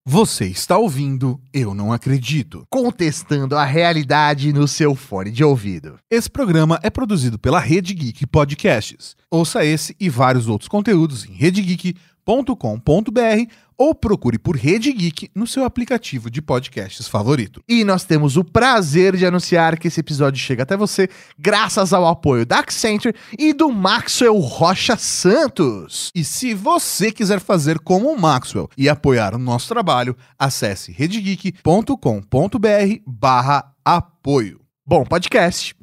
Você está ouvindo Eu Não Acredito, contestando a realidade no seu fone de ouvido. Esse programa é produzido pela Rede Geek Podcasts. Ouça esse e vários outros conteúdos em redegeek.com.br ou procure por Rede Geek no seu aplicativo de podcasts favorito. E nós temos o prazer de anunciar que esse episódio chega até você graças ao apoio da Accenture e do Maxwell Rocha Santos. E se você quiser fazer como o Maxwell e apoiar o nosso trabalho, acesse redegeek.com.br/apoio. Bom podcast.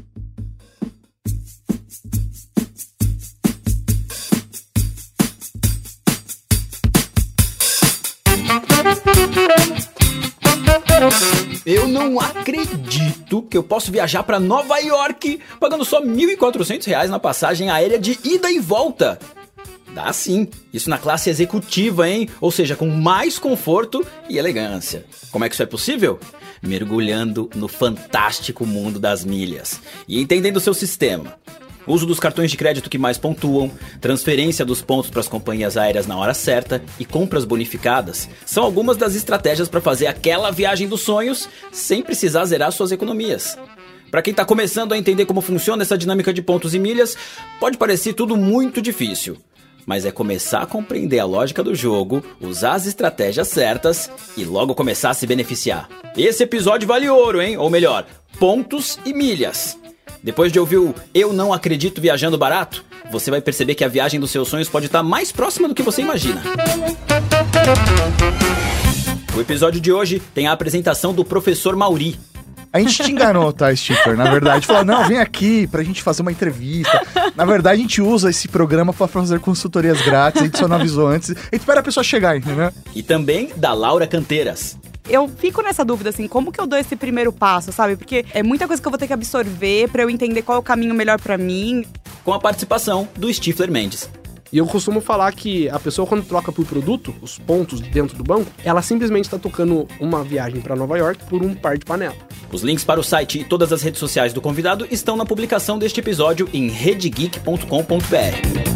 Eu não acredito que eu posso viajar para Nova York pagando só R$1.400 na passagem aérea de ida e volta. Dá sim, isso na classe executiva, hein? Ou seja, com mais conforto e elegância. Como é que isso é possível? Mergulhando no fantástico mundo das milhas e entendendo o seu sistema. Uso dos cartões de crédito que mais pontuam, transferência dos pontos para as companhias aéreas na hora certa e compras bonificadas são algumas das estratégias para fazer aquela viagem dos sonhos sem precisar zerar suas economias. Para quem está começando a entender como funciona essa dinâmica de pontos e milhas, pode parecer tudo muito difícil. Mas é começar a compreender a lógica do jogo, usar as estratégias certas e logo começar a se beneficiar. Esse episódio vale ouro, hein? Ou melhor, pontos e milhas. Depois de ouvir o Eu Não Acredito Viajando Barato, você vai perceber que a viagem dos seus sonhos pode estar mais próxima do que você imagina. O episódio de hoje tem a apresentação do professor Mauri. A gente te enganou, tá, Stifler? Na verdade, falou, não, vem aqui pra gente fazer uma entrevista. Na verdade, a gente usa esse programa pra fazer consultorias grátis, a gente só não avisou antes. A gente espera a pessoa chegar, entendeu? E também da Laura Canteiras. Eu fico nessa dúvida, assim, como que eu dou esse primeiro passo, sabe? Porque é muita coisa que eu vou ter que absorver pra eu entender qual é o caminho melhor pra mim. Com a participação do Stifler Mendes. E eu costumo falar que a pessoa, quando troca por produto, os pontos dentro do banco, ela simplesmente está tocando uma viagem para Nova York por um par de panela. Os links para o site e todas as redes sociais do convidado estão na publicação deste episódio em redegeek.com.br.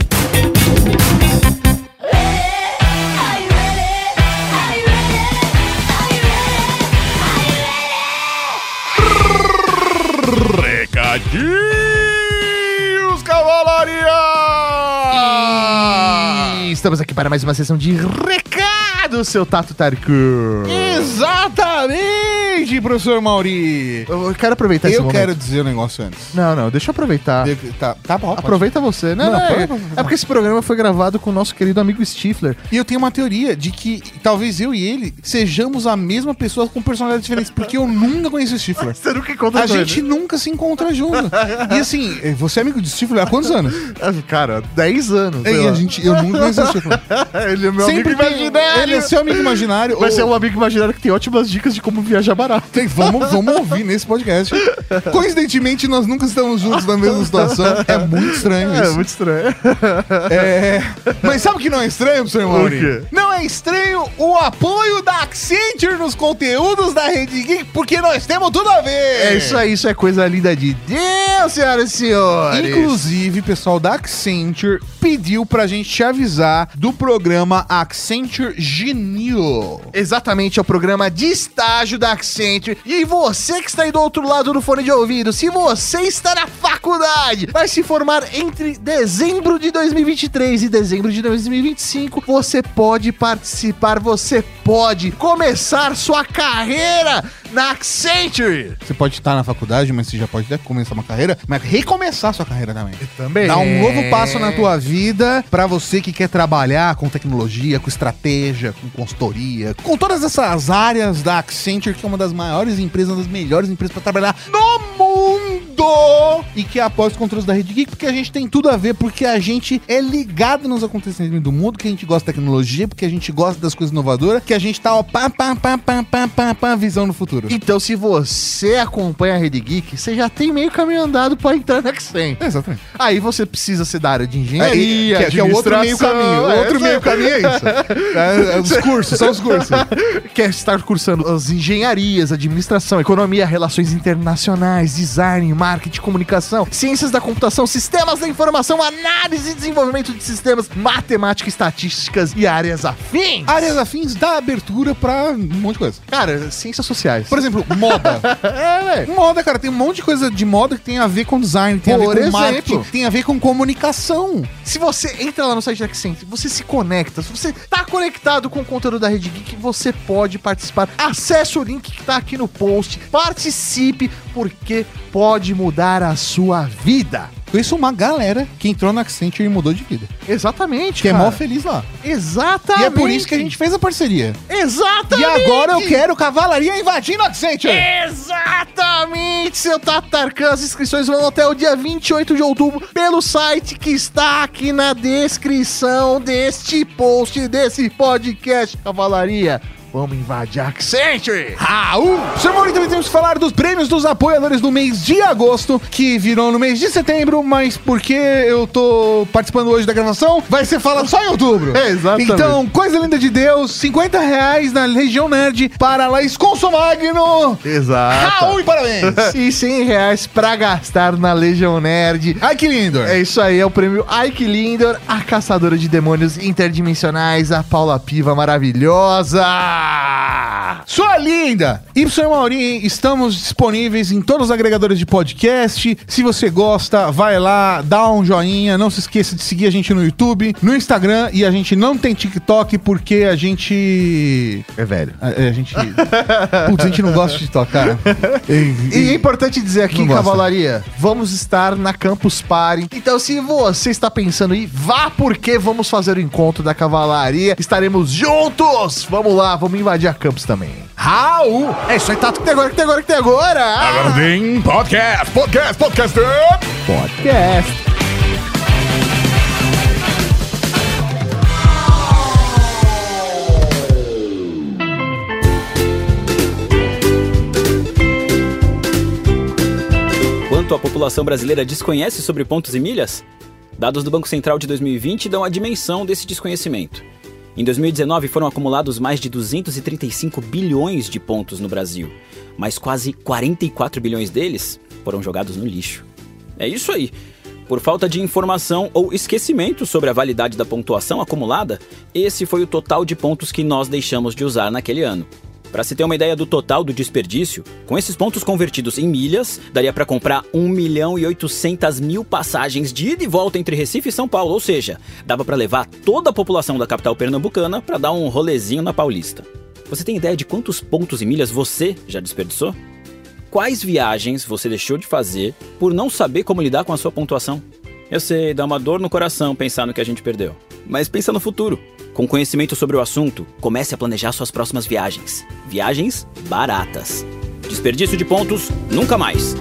Recadinhos, cavalaria! E estamos aqui para mais uma sessão de recado, seu Tato Tarku. Exatamente, professor Mauri. Eu quero aproveitar esse momento. Eu quero dizer um negócio antes. Não, deixa eu aproveitar. Tá bom. Aproveita você. Não, é porque esse programa foi gravado com o nosso querido amigo Stifler. E eu tenho uma teoria de que talvez eu e ele sejamos a mesma pessoa com personalidades diferentes, porque eu nunca conheci o Stifler. Você nunca encontra A gente nunca se encontra junto. E assim, você é amigo de Stifler há quantos anos? Cara, 10 anos. Eu nunca conheci o Stifler. Ele é meu Sempre amigo imaginário. Ele é seu amigo imaginário. Mas é um amigo imaginário que tem ótimas dicas de como viajar barato. Vamos ouvir nesse podcast. Coincidentemente, nós nunca estamos juntos na mesma situação. É muito estranho isso. É muito estranho. Mas sabe o que não é estranho, professor Mauri? O quê? Não é estranho o apoio da Accenture nos conteúdos da Rede Geek, porque nós temos tudo a ver. É isso aí, isso é coisa linda de Deus, senhoras e senhores. Inclusive, o pessoal da Accenture pediu pra gente te avisar do programa Accenture Genio. Exatamente, é o programa de estágio da Accenture. E você que está aí do outro lado do fone de ouvido, se você está na faculdade, vai se formar entre dezembro de 2023 e dezembro de 2025, você pode participar, você pode começar sua carreira na Accenture. Você pode estar na faculdade, mas você já pode até começar uma carreira, mas recomeçar sua carreira também. Também. Dar um novo passo na tua vida pra você que quer trabalhar com tecnologia, com estratégia, com consultoria, com todas essas áreas da Accenture, que é uma das maiores empresas, uma das melhores empresas pra trabalhar no mundo, e que apoia os controles da Rede Geek, porque a gente tem tudo a ver, porque a gente é ligado nos acontecimentos do mundo, que a gente gosta de tecnologia, porque a gente gosta das coisas inovadoras, que a gente tá, ó, visão no futuro. Então, se você acompanha a Rede Geek, você já tem meio caminho andado pra entrar na Accenture. Exatamente. Aí você precisa ser da área de engenharia, que é o outro meio caminho. O outro meio caminho é isso. Os cursos, são os cursos. Quer estar cursando as engenharias, administração, economia, relações internacionais, design, marketing, marketing, comunicação, ciências da computação, sistemas da informação, análise e desenvolvimento de sistemas, matemática, estatísticas e áreas afins. Áreas afins dá abertura pra um monte de coisa. Cara, ciências sociais. Por exemplo, moda. velho. Moda, cara, tem um monte de coisa de moda que tem a ver com design, tem a ver com marketing, tem a ver com comunicação. Se você entra lá no site da Accenture, você se conecta, se você tá conectado com o conteúdo da Rede Geek, você pode participar. Acesse o link que tá aqui no post, participe, porque pode mudar a sua vida. Conheço uma galera que entrou na Accenture e mudou de vida. Exatamente, Que é cara. mó feliz lá. Exatamente. E é por isso que a gente fez a parceria. Exatamente. E agora eu quero cavalaria invadindo a Accenture. Exatamente, seu Tatarkan. As inscrições vão até o dia 28 de outubro pelo site que está aqui na descrição deste post, desse podcast. Cavalaria, vamos invadir a Accenture. Raul! Chamou, também temos que falar dos prêmios dos apoiadores do mês de agosto, que virou no mês de setembro, mas porque eu tô participando hoje da gravação, vai ser falado só em outubro. Exatamente. Então, coisa linda de Deus, R$50 na Legião Nerd para Laís Consomagno. Exato. Raul e parabéns! E R$100 pra gastar na Legião Nerd. Ai, que lindo! É isso aí, é o prêmio Ai Que Lindor, a caçadora de demônios interdimensionais, a Paula Piva maravilhosa. Sua linda! Y Mauri, estamos disponíveis em todos os agregadores de podcast. Se você gosta, vai lá, dá um joinha. Não se esqueça de seguir a gente no YouTube, no Instagram. E a gente não tem TikTok porque a gente... É velho. A gente... Putz, a gente não gosta de TikTok, cara. E é importante dizer aqui, Não gosta. Cavalaria, vamos estar na Campus Party. Então, se você está pensando em ir, vá porque vamos fazer o encontro da Cavalaria. Estaremos juntos! Vamos lá, vamos invadir a Campus também. Raul! É isso aí, Tato, que tem agora, que tem agora, que tem agora! Agora tem podcast. Podcast. Quanto a população brasileira desconhece sobre pontos e milhas? Dados do Banco Central de 2020 dão a dimensão desse desconhecimento. Em 2019 foram acumulados mais de 235 bilhões de pontos no Brasil, mas quase 44 bilhões deles foram jogados no lixo. É isso aí. Por falta de informação ou esquecimento sobre a validade da pontuação acumulada, esse foi o total de pontos que nós deixamos de usar naquele ano. Para se ter uma ideia do total do desperdício, com esses pontos convertidos em milhas, daria para comprar 1.800.000 passagens de ida e volta entre Recife e São Paulo, ou seja, dava para levar toda a população da capital pernambucana para dar um rolezinho na Paulista. Você tem ideia de quantos pontos e milhas você já desperdiçou? Quais viagens você deixou de fazer por não saber como lidar com a sua pontuação? Eu sei, dá uma dor no coração pensar no que a gente perdeu. Mas pensa no futuro. Com conhecimento sobre o assunto, comece a planejar suas próximas viagens. Viagens baratas. Desperdício de pontos, nunca mais.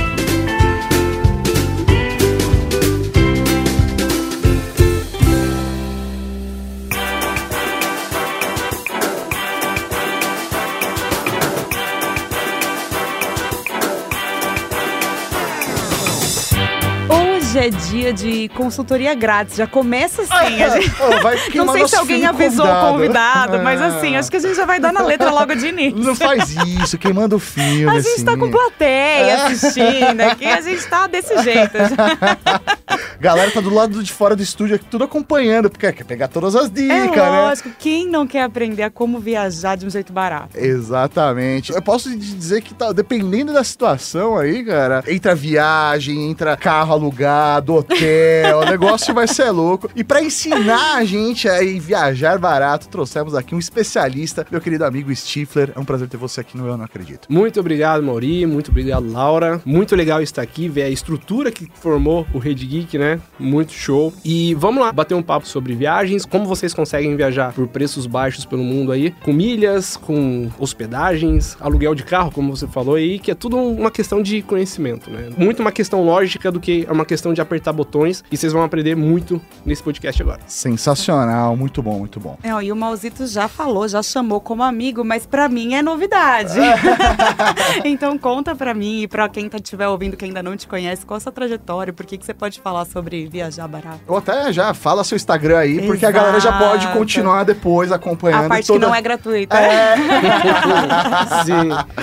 Hoje é dia de consultoria grátis, já começa assim. A gente... Vai Não queimar sei nosso se alguém filho avisou o convidado, mas assim, acho que a gente já vai dar na letra logo de início. Não faz isso, queimando o filme. A gente tá com plateia assistindo aqui, a gente tá desse jeito. Galera tá do lado de fora do estúdio aqui, tudo acompanhando, porque quer pegar todas as É dicas, né? lógico, quem não quer aprender a como viajar de um jeito barato? Exatamente. Eu posso te dizer que tá, dependendo da situação aí, cara, entra viagem, entra carro alugado, hotel, o negócio vai ser louco. E pra ensinar a gente a ir viajar barato, trouxemos aqui um especialista, meu querido amigo Stifler. É um prazer ter você aqui no Eu Não Acredito. Muito obrigado, Mauri. Muito obrigado, Laura. Muito legal estar aqui, ver a estrutura que formou o Rede Geek, né? Muito show. E vamos lá, bater um papo sobre viagens, como vocês conseguem viajar por preços baixos pelo mundo aí, com milhas, com hospedagens, aluguel de carro, como você falou aí, que é tudo uma questão de conhecimento, né? Muito uma questão lógica do que uma questão de apertar botões, e vocês vão aprender muito nesse podcast agora. Sensacional, muito bom, muito bom. Não, e o Mauzito já falou, já chamou como amigo, mas pra mim é novidade. Então conta pra mim e pra quem estiver ouvindo que ainda não te conhece, qual a sua trajetória, por que você pode falar sobre viajar barato? Ou até já fala seu Instagram aí, porque a galera já pode continuar depois acompanhando. A parte que não é gratuita. É. Sim.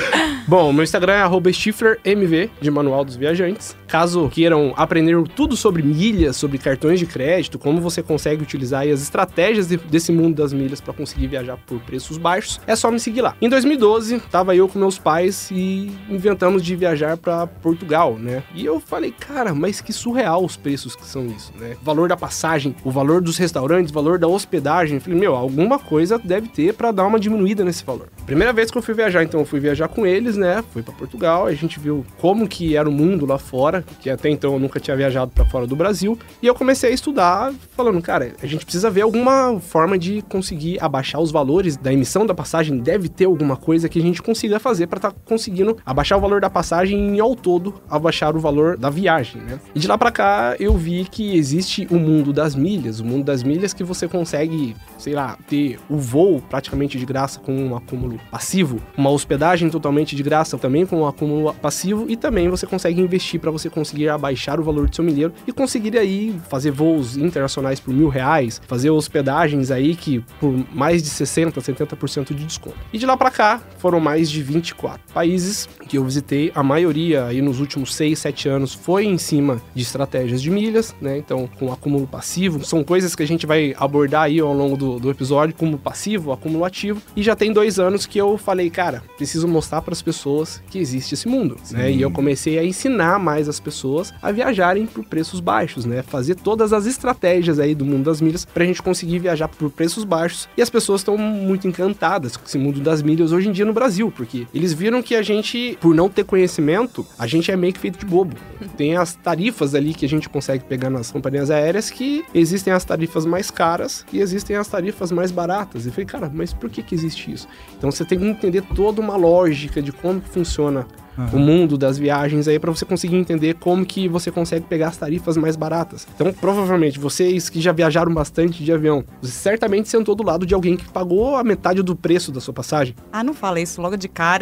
Bom, meu Instagram é @stiflermv, de Manual dos Viajantes. Caso queiram aprender tudo sobre milhas, sobre cartões de crédito, como você consegue utilizar aí as estratégias desse mundo das milhas para conseguir viajar por preços baixos, é só me seguir lá. Em 2012, tava eu com meus pais e inventamos de viajar para Portugal, né? E eu falei, cara, mas que surreal os preços que são isso, né? O valor da passagem, o valor dos restaurantes, o valor da hospedagem. Eu falei, alguma coisa deve ter para dar uma diminuída nesse valor. Primeira vez que eu fui viajar, então eu fui viajar com eles, né? Fui para Portugal, a gente viu como que era o mundo lá fora, que até então eu nunca tinha viajado para fora do Brasil, e eu comecei a estudar, falando, cara, a gente precisa ver alguma forma de conseguir abaixar os valores da emissão da passagem, deve ter alguma coisa que a gente consiga fazer para estar conseguindo abaixar o valor da passagem e ao todo abaixar o valor da viagem, né? E de lá para cá eu vi que existe o mundo das milhas, que você consegue, sei lá, ter o voo praticamente de graça com um acúmulo passivo, uma hospedagem totalmente de graça também com um acúmulo passivo, e também você consegue investir para você conseguir abaixar o valor do seu milheiro e conseguir aí fazer voos internacionais por R$1.000, fazer hospedagens aí que por mais de 60%, 70% de desconto. E de lá para cá foram mais de 24 países que eu visitei, a maioria aí nos últimos 6, 7 anos foi em cima de estratégias de milhas, né? Então com acúmulo passivo, são coisas que a gente vai abordar aí ao longo do episódio, como passivo, acúmulo ativo, e já tem 2 anos que eu falei, cara, preciso mostrar para as pessoas que existe esse mundo, né? E eu comecei a ensinar mais as pessoas a viajarem por preços baixos, né? Fazer todas as estratégias aí do mundo das milhas pra gente conseguir viajar por preços baixos, e as pessoas estão muito encantadas com esse mundo das milhas hoje em dia no Brasil, porque eles viram que a gente, por não ter conhecimento, a gente é meio que feito de bobo. Tem as tarifas ali que a gente consegue pegar nas companhias aéreas, que existem as tarifas mais caras e existem as tarifas mais baratas. E eu falei, cara, mas por que existe isso? Então você tem que entender toda uma lógica de como que funciona o mundo das viagens aí, pra você conseguir entender como que você consegue pegar as tarifas mais baratas. Então, provavelmente, vocês que já viajaram bastante de avião, você certamente sentou do lado de alguém que pagou a metade do preço da sua passagem. Ah, não fala isso logo de cara.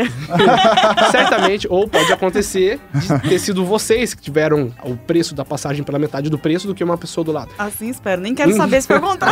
Certamente, ou pode acontecer de ter sido vocês que tiveram o preço da passagem pela metade do preço do que uma pessoa do lado. Assim espero, nem quero saber se perguntar.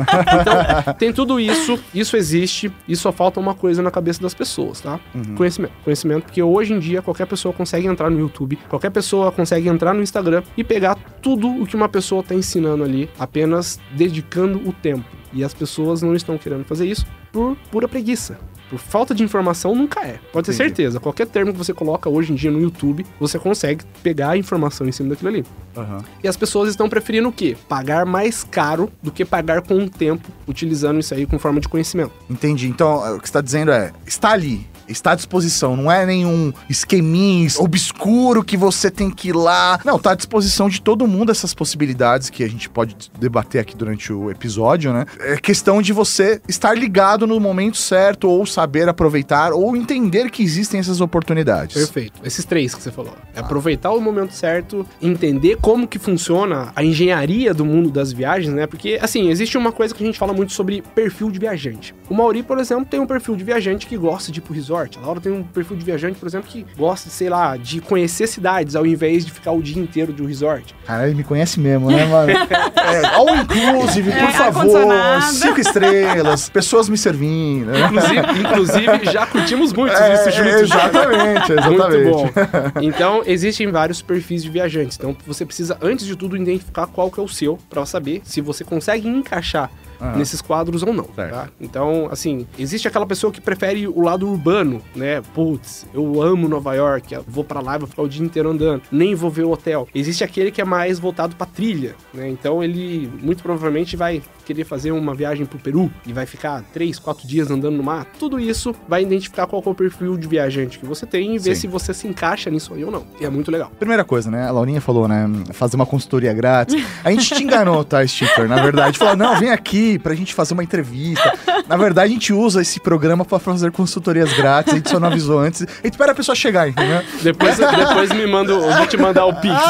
Então, tem tudo isso existe, e só falta uma coisa na cabeça das pessoas, tá? Conhecimento, porque hoje em dia qualquer pessoa consegue entrar no YouTube, qualquer pessoa consegue entrar no Instagram e pegar tudo o que uma pessoa está ensinando ali, apenas dedicando o tempo. E as pessoas não estão querendo fazer isso por pura preguiça. Por falta de informação, nunca é. Pode ter certeza. Qualquer termo que você coloca hoje em dia no YouTube, você consegue pegar a informação em cima daquilo ali. E as pessoas estão preferindo o quê? Pagar mais caro do que pagar com o tempo, utilizando isso aí com forma de conhecimento. Entendi. Então, o que você está dizendo está ali. Está à disposição, não é nenhum esqueminha obscuro que você tem que ir lá. Não, tá à disposição de todo mundo essas possibilidades que a gente pode debater aqui durante o episódio, né? É questão de você estar ligado no momento certo, ou saber aproveitar, ou entender que existem essas oportunidades. Perfeito. Esses 3 que você falou. É aproveitar o momento certo, entender como que funciona a engenharia do mundo das viagens, né? Porque, assim, existe uma coisa que a gente fala muito sobre perfil de viajante. O Mauri, por exemplo, tem um perfil de viajante que gosta de ir pro resort. A Laura tem um perfil de viajante, por exemplo, que gosta, sei lá, de conhecer cidades ao invés de ficar o dia inteiro de um resort. Cara, ele me conhece mesmo, né, mano? All inclusive, por favor, 5 estrelas, pessoas me servindo. Né? Inclusive, já curtimos muito isso juntos. Exatamente. Muito bom. Então, existem vários perfis de viajantes. Então, você precisa, antes de tudo, identificar qual que é o seu, pra saber se você consegue encaixar nesses quadros ou não, tá? Então, assim, existe aquela pessoa que prefere o lado urbano, né? Putz, eu amo Nova York, eu vou pra lá e vou ficar o dia inteiro andando, nem vou ver o hotel. Existe aquele que é mais voltado pra trilha, né? Então, ele muito provavelmente vai querer fazer uma viagem pro Peru e vai ficar 3, 4 dias andando no mar. Tudo isso vai identificar qual é o perfil de viajante que você tem e ver se você se encaixa nisso aí ou não. E é muito legal. Primeira coisa, né? A Laurinha falou, né? Fazer uma consultoria grátis. A gente te enganou, tá, Stifler? Na verdade, falou, não, vem aqui pra gente fazer uma entrevista. Na verdade, a gente usa esse programa pra fazer consultorias grátis. A gente só não avisou antes. A gente espera a pessoa chegar, entendeu? Depois me manda, eu vou te mandar o Pix.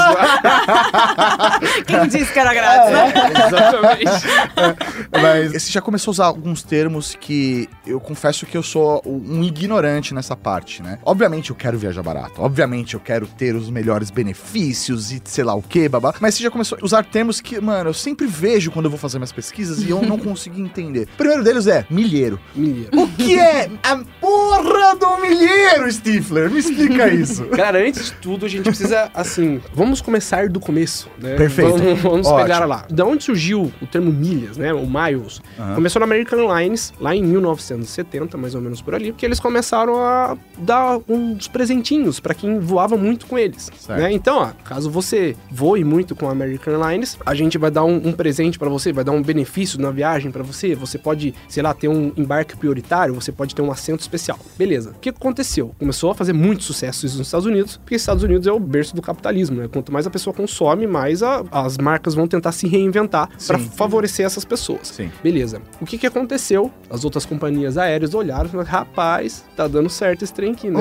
Quem disse que era grátis, né? Exatamente. Mas você já começou a usar alguns termos que eu confesso que eu sou um ignorante nessa parte, né? Obviamente eu quero viajar barato. Obviamente eu quero ter os melhores benefícios e sei lá o que, babá. Mas você já começou a usar termos que, mano, eu sempre vejo quando eu vou fazer minhas pesquisas e eu não consigo entender. O primeiro deles é milheiro. Milheiro. O que é porra do milheiro, Stifler? Me explica isso. Cara, antes de tudo, a gente precisa, assim, vamos começar do começo, né? Perfeito. Vamos Ótimo. pegar lá. Da onde surgiu o termo milhas, né? O miles. Começou na American Airlines, lá em 1970, mais ou menos por ali, que eles começaram a dar uns presentinhos pra quem voava muito com eles, né? Então, ó, caso você voe muito com a American Airlines, a gente vai dar um presente pra você, vai dar um benefício na viagem pra você, você pode, sei lá, ter um embarque prioritário, você pode ter um assento especial. Beleza. O que aconteceu? Começou a fazer muito sucesso isso nos Estados Unidos, porque os Estados Unidos é o berço do capitalismo, né? Quanto mais a pessoa consome, mais as marcas vão tentar se reinventar pra favorecer essas pessoas. Sim. Beleza. O que aconteceu? As outras companhias aéreas olharam e falaram, rapaz, tá dando certo esse trem aqui, né?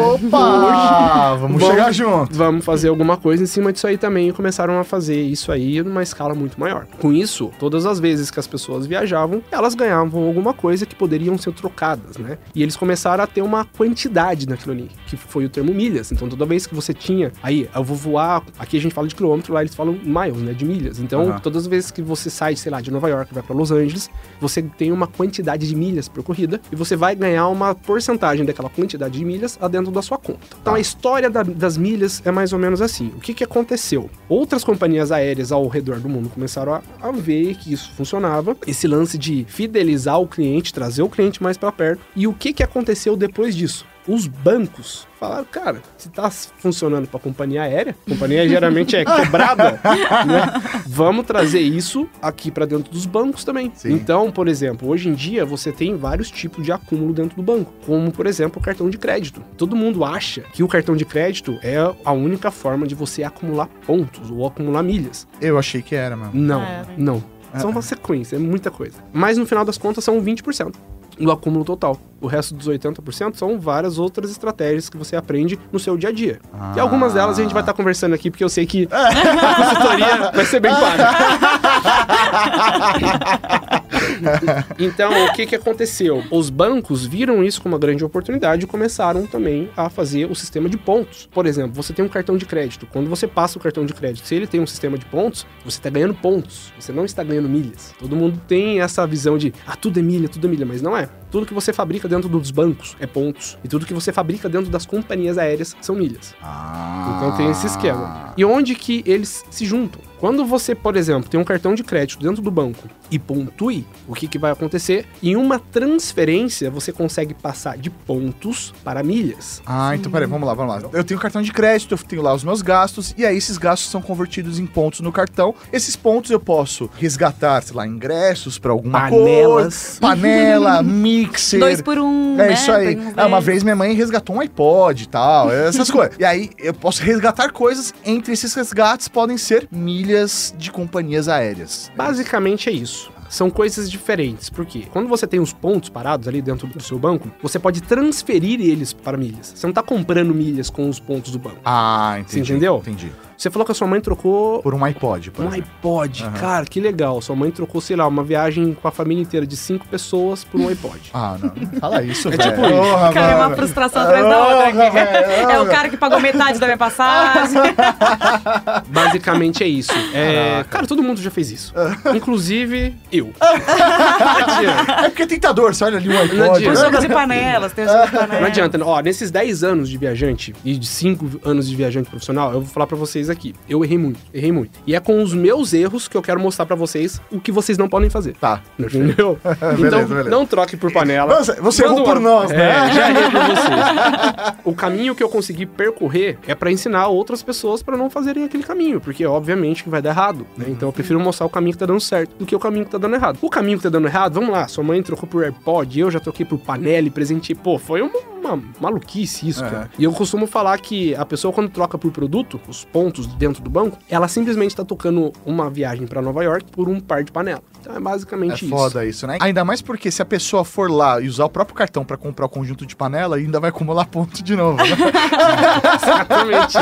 Opa! Vamos chegar junto. Vamos fazer alguma coisa em cima disso aí também, e começaram a fazer isso aí numa escala muito maior. Com isso, todas as vezes que as pessoas viajavam, elas ganhavam alguma coisa que poderiam ser trocadas, né? E eles começaram a ter uma quantidade naquilo ali, que foi o termo milhas. Então, toda vez que você tinha, aí, eu vou voar, aqui a gente fala de quilômetro, lá eles falam miles, né, de milhas. Então, todas as vezes que você sai, sei lá, de Nova York, vai pra Los Angeles, você tem uma quantidade de milhas percorrida e você vai ganhar uma porcentagem daquela quantidade de milhas dentro da sua conta. Então, a história das milhas é mais ou menos assim. O que aconteceu? Outras companhias aéreas ao redor do mundo começaram a ver que isso funcionava, esse lance de fidelizar o cliente, trazer o cliente mais pra perto. E o que aconteceu depois disso? Os bancos falaram, cara, se tá funcionando pra companhia aérea, a companhia geralmente é quebrada, né? Vamos trazer isso aqui pra dentro dos bancos também. Sim. Então, por exemplo, hoje em dia você tem vários tipos de acúmulo dentro do banco, como, por exemplo, o cartão de crédito. Todo mundo acha que o cartão de crédito é a única forma de você acumular pontos ou acumular milhas. Eu achei que era, mano. Não. São uma sequência, é muita coisa. Mas no final das contas são 20%. Do acúmulo total. O resto dos 80% são várias outras estratégias que você aprende no seu dia a dia. E algumas delas a gente vai estar conversando aqui, porque eu sei que a consultoria vai ser bem paga. Então, o que aconteceu? Os bancos viram isso como uma grande oportunidade e começaram também a fazer o sistema de pontos. Por exemplo, você tem um cartão de crédito. Quando você passa o cartão de crédito, se ele tem um sistema de pontos, você está ganhando pontos. Você não está ganhando milhas. Todo mundo tem essa visão de, tudo é milha, mas não é. Tudo que você fabrica dentro dos bancos é pontos. E tudo que você fabrica dentro das companhias aéreas são milhas. Então tem esse esquema. E onde que eles se juntam? Quando você, por exemplo, tem um cartão de crédito dentro do banco e pontue, o que vai acontecer? Em uma transferência, você consegue passar de pontos para milhas. Então peraí, vamos lá. Eu tenho cartão de crédito, eu tenho lá os meus gastos, e aí esses gastos são convertidos em pontos no cartão. Esses pontos eu posso resgatar, sei lá, ingressos pra alguma coisa. Panela, mixer. 2 por 1, É né? isso aí. Uma vez minha mãe resgatou um iPod e tal, essas coisas. E aí eu posso resgatar coisas, entre esses resgates podem ser milhas de companhias aéreas. Basicamente é isso. São coisas diferentes, porque quando você tem os pontos parados ali dentro do seu banco, você pode transferir eles para milhas. Você não tá comprando milhas com os pontos do banco. Entendi. Você entendeu? Entendi. Você falou que a sua mãe trocou... Por um iPod, por Um exemplo. iPod. Cara, que legal. Sua mãe trocou, sei lá, uma viagem com a família inteira de 5 pessoas por um iPod. Não fala isso, velho. tipo isso. Porra, Cara, é uma mano. frustração atrás da outra aqui. velho. É o cara que pagou metade da minha passagem. Basicamente é isso. Cara, todo mundo já fez isso. Inclusive, eu. É porque é tentador, você olha ali um iPod. Não Tem o adianta. jogo de panelas, tem o jogo de panelas. Não adianta. Ó, nesses 10 anos de viajante e de 5 anos de viajante profissional, eu vou falar pra vocês aqui. Eu errei muito. E é com os meus erros que eu quero mostrar pra vocês o que vocês não podem fazer. Tá. Entendeu? Então, beleza. não troque por panela. Você errou por nós, né? Já errei por vocês. O caminho que eu consegui percorrer é pra ensinar outras pessoas pra não fazerem aquele caminho, porque obviamente que vai dar errado, né? Então eu prefiro mostrar o caminho que tá dando certo do que o caminho que tá dando errado. O caminho que tá dando errado, vamos lá, sua mãe trocou por AirPod, eu já troquei por panela e presenteei. Pô, foi uma maluquice isso, cara. E eu costumo falar que a pessoa quando troca por produto, os pontos dentro do banco, ela simplesmente tá tocando uma viagem pra Nova York por um par de panela. Então é basicamente isso. É foda isso, né? Ainda mais porque se a pessoa for lá e usar o próprio cartão pra comprar o conjunto de panela, ainda vai acumular ponto de novo, né? Exatamente.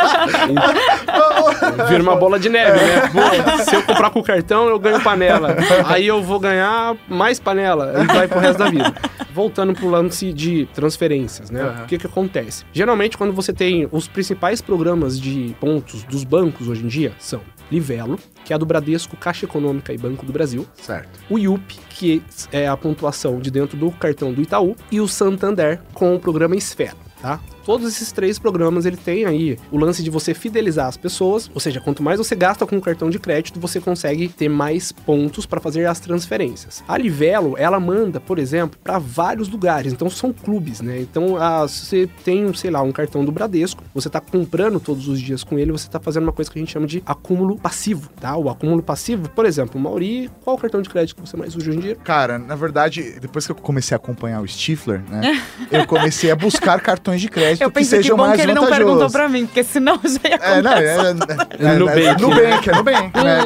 Vira uma bola de neve, né? Pô, se eu comprar com o cartão, eu ganho panela. Aí eu vou ganhar mais panela e vai pro resto da vida. Voltando pro lance de transferências, né? O que acontece? Geralmente, quando você tem os principais programas de pontos dos bancos hoje em dia, são Livelo, que é a do Bradesco, Caixa Econômica e Banco do Brasil. Certo. O IUP, que é a pontuação de dentro do cartão do Itaú. E o Santander, com o programa Esfera, tá? Todos esses 3 programas, ele tem aí o lance de você fidelizar as pessoas, ou seja, quanto mais você gasta com o cartão de crédito, você consegue ter mais pontos para fazer as transferências. A Livelo, ela manda, por exemplo, para vários lugares, então são clubes, né? Então, você tem, sei lá, um cartão do Bradesco, você tá comprando todos os dias com ele, você tá fazendo uma coisa que a gente chama de acúmulo passivo, tá? O acúmulo passivo, por exemplo, Mauri, qual o cartão de crédito que você mais usa hoje em dia? Cara, na verdade, depois que eu comecei a acompanhar o Stifler, né, eu comecei a buscar cartões de crédito Eu que pensei que sejam bom mais que ele não vantajosos. perguntou pra mim, porque senão já ia contar. Nubank, né?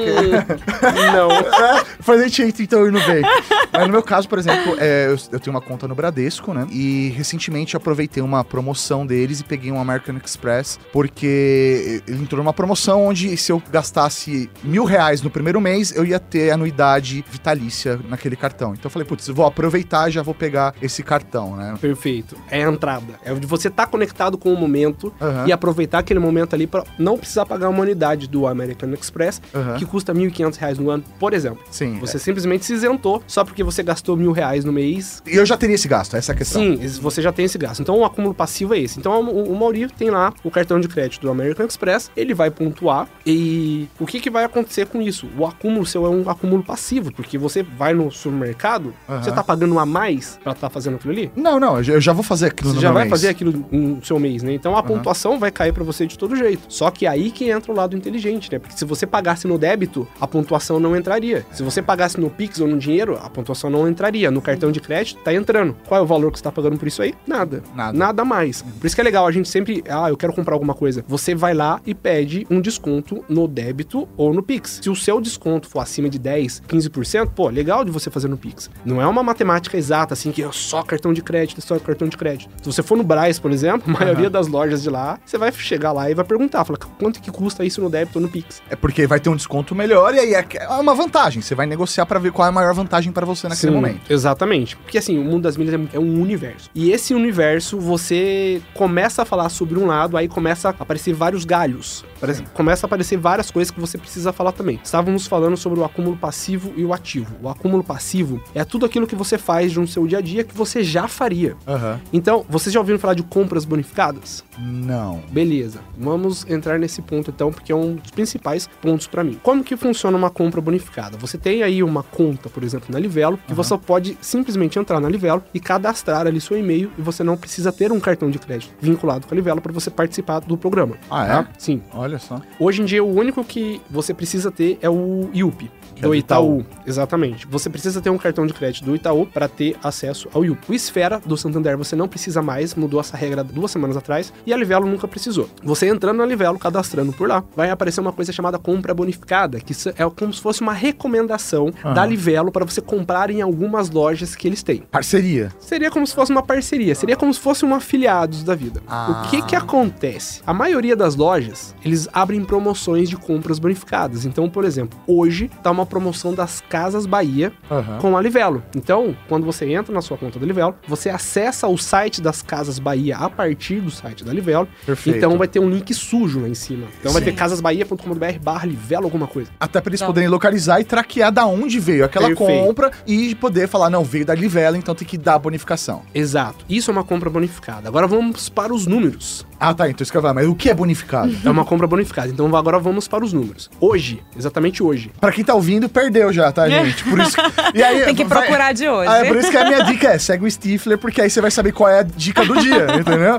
Não. Faz a gente entra então no Nubank. Mas no meu caso, por exemplo, eu tenho uma conta no Bradesco, né? E recentemente eu aproveitei uma promoção deles e peguei um American Express, porque ele entrou numa promoção onde se eu gastasse R$1.000 no primeiro mês, eu ia ter anuidade vitalícia naquele cartão. Então eu falei, putz, eu vou aproveitar e já vou pegar esse cartão, né? Perfeito. É a entrada. É de você estar conectado com o momento e aproveitar aquele momento ali para não precisar pagar uma unidade do American Express, que custa R$1.500 no ano, por exemplo. Sim. Você simplesmente se isentou só porque você gastou R$1.000 no mês. E eu já teria esse gasto, essa é a questão. Sim, você já tem esse gasto. Então o acúmulo passivo é esse. Então o Mauri tem lá o cartão de crédito do American Express, ele vai pontuar e o que vai acontecer com isso? O acúmulo seu é um acúmulo passivo, porque você vai no supermercado, você tá pagando a mais pra estar fazendo aquilo ali? Não, eu já vou fazer aquilo Você já vai fazer aquilo no seu mês, né? Então a pontuação vai cair pra você de todo jeito. Só que aí que entra o lado inteligente, né? Porque se você pagasse no débito, a pontuação não entraria. Se você pagasse no Pix ou no dinheiro, a pontuação não entraria. No cartão de crédito, tá entrando. Qual é o valor que você tá pagando por isso aí? Nada. Nada mais. Por isso que é legal, a gente sempre... eu quero comprar alguma coisa. Você vai lá e pede um desconto no débito ou no Pix. Se o seu desconto for acima de 10, 15%, pô, legal de você fazer no Pix. Não é uma matemática exata, assim, que é só cartão de crédito, só cartão de crédito. Se você for no Brás, por exemplo, a maioria das lojas de lá, você vai chegar lá e vai perguntar, fala, quanto que custa isso no débito ou no Pix? É porque vai ter um desconto melhor e aí é uma vantagem. Você vai negociar pra ver qual é a maior vantagem pra você naquele momento. Exatamente. Porque assim, o mundo das milhas é um universo. E esse universo, você começa a falar sobre um lado, aí começa a aparecer vários galhos. Começa a aparecer várias coisas que você precisa falar também. Estávamos falando sobre o acúmulo passivo e o ativo. O acúmulo passivo é tudo aquilo que você faz no seu dia a dia que você já faria. Então, vocês já ouviram falar de compras bonificadas? Não. Beleza. Vamos entrar nesse ponto então, porque é um dos principais pontos pra mim. Como que funciona uma compra bonificada? Você tem aí uma conta, por exemplo, na Livelo, que você pode simplesmente entrar na Livelo e cadastrar ali seu e-mail e você não precisa ter um cartão de crédito vinculado com a Livelo para você participar do programa. É? Sim. Olha só. Hoje em dia, o único que você precisa ter é o IUP, do Itaú. Exatamente. Você precisa ter um cartão de crédito do Itaú para ter acesso ao IUP. O Esfera do Santander você não precisa mais, mudou essa regra 2 semanas atrás, e a Livelo nunca precisou. Você entrando na Livelo, cadastrando por lá, vai aparecer uma coisa chamada compra bonificada, que é como se fosse uma recomendação da Livelo para você comprar em algumas lojas que eles têm. Parceria. Seria como se fosse uma parceria, seria como se fosse um afiliados da vida. O que acontece? A maioria das lojas, eles abrem promoções de compras bonificadas. Então, por exemplo, hoje tá uma promoção das Casas Bahia com a Livelo. Então, quando você entra na sua conta da Livelo, você acessa o site das Casas Bahia a partir do site da Livelo. Perfeito. Então vai ter um link sujo lá em cima. Então vai ter casasbahia.com.br/Livelo alguma coisa. Até para eles poderem localizar e traquear da onde veio aquela compra e poder falar, não, veio da Livelo, então tem que dar a bonificação. Exato. Isso é uma compra bonificada. Agora vamos para os números. Tá, então isso que eu vou falar, mas o que é bonificado? É uma compra bonificada. Então agora vamos para os números. Hoje, exatamente hoje. Pra quem tá ouvindo, perdeu já, tá, gente? Por isso e aí, tem que procurar de hoje. Por isso que a minha dica é, segue o Stifler, porque aí você vai saber qual é a dica do dia, entendeu?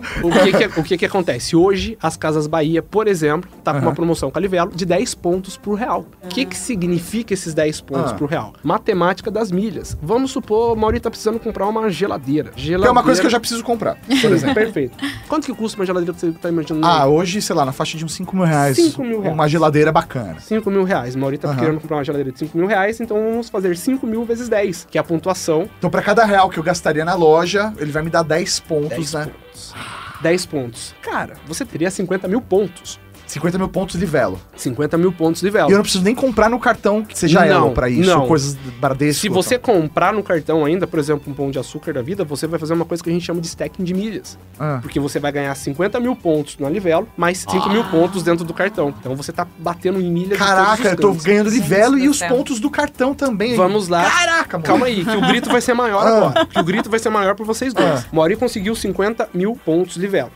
O que acontece? Hoje, as Casas Bahia, por exemplo, tá com uma promoção com a Livelo de 10 pontos pro real. O que significa esses 10 pontos pro real? Matemática das milhas. Vamos supor, o Mauri tá precisando comprar uma geladeira. Que é uma coisa que eu já preciso comprar, por exemplo. Perfeito. Quanto que custa uma geladeira que você tá imaginando? Hoje, sei lá, na faixa de uns 5 mil reais. 5 mil reais. Uma geladeira bacana. 5 mil reais. O Mauri tá querendo comprar uma geladeira de 5 mil reais, então vamos fazer 5 mil vezes 10, que é a pontuação. Então, pra cada real que eu gastaria na loja, ele vai me dar 10 pontos, 10 né? pontos. 10 pontos. Cara, você teria 50 mil pontos. 50 mil pontos livelo. 50 mil pontos livelo. E eu não preciso nem comprar no cartão, seja Elo pra isso, não. coisas Bradesco. Se você comprar no cartão ainda, por exemplo, um Pão de Açúcar da vida, você vai fazer uma coisa que a gente chama de stacking de milhas. Porque você vai ganhar 50 mil pontos no Livelo, mais 5 mil pontos dentro do cartão. Então você tá batendo em milhas. Caraca, eu tô ganhando Livelo e os céu. pontos do cartão também. Vamos lá. Caraca, mano. Calma aí, que o grito vai ser maior agora. Que o grito vai ser maior por vocês dois. Mauri conseguiu 50 mil pontos Livelo.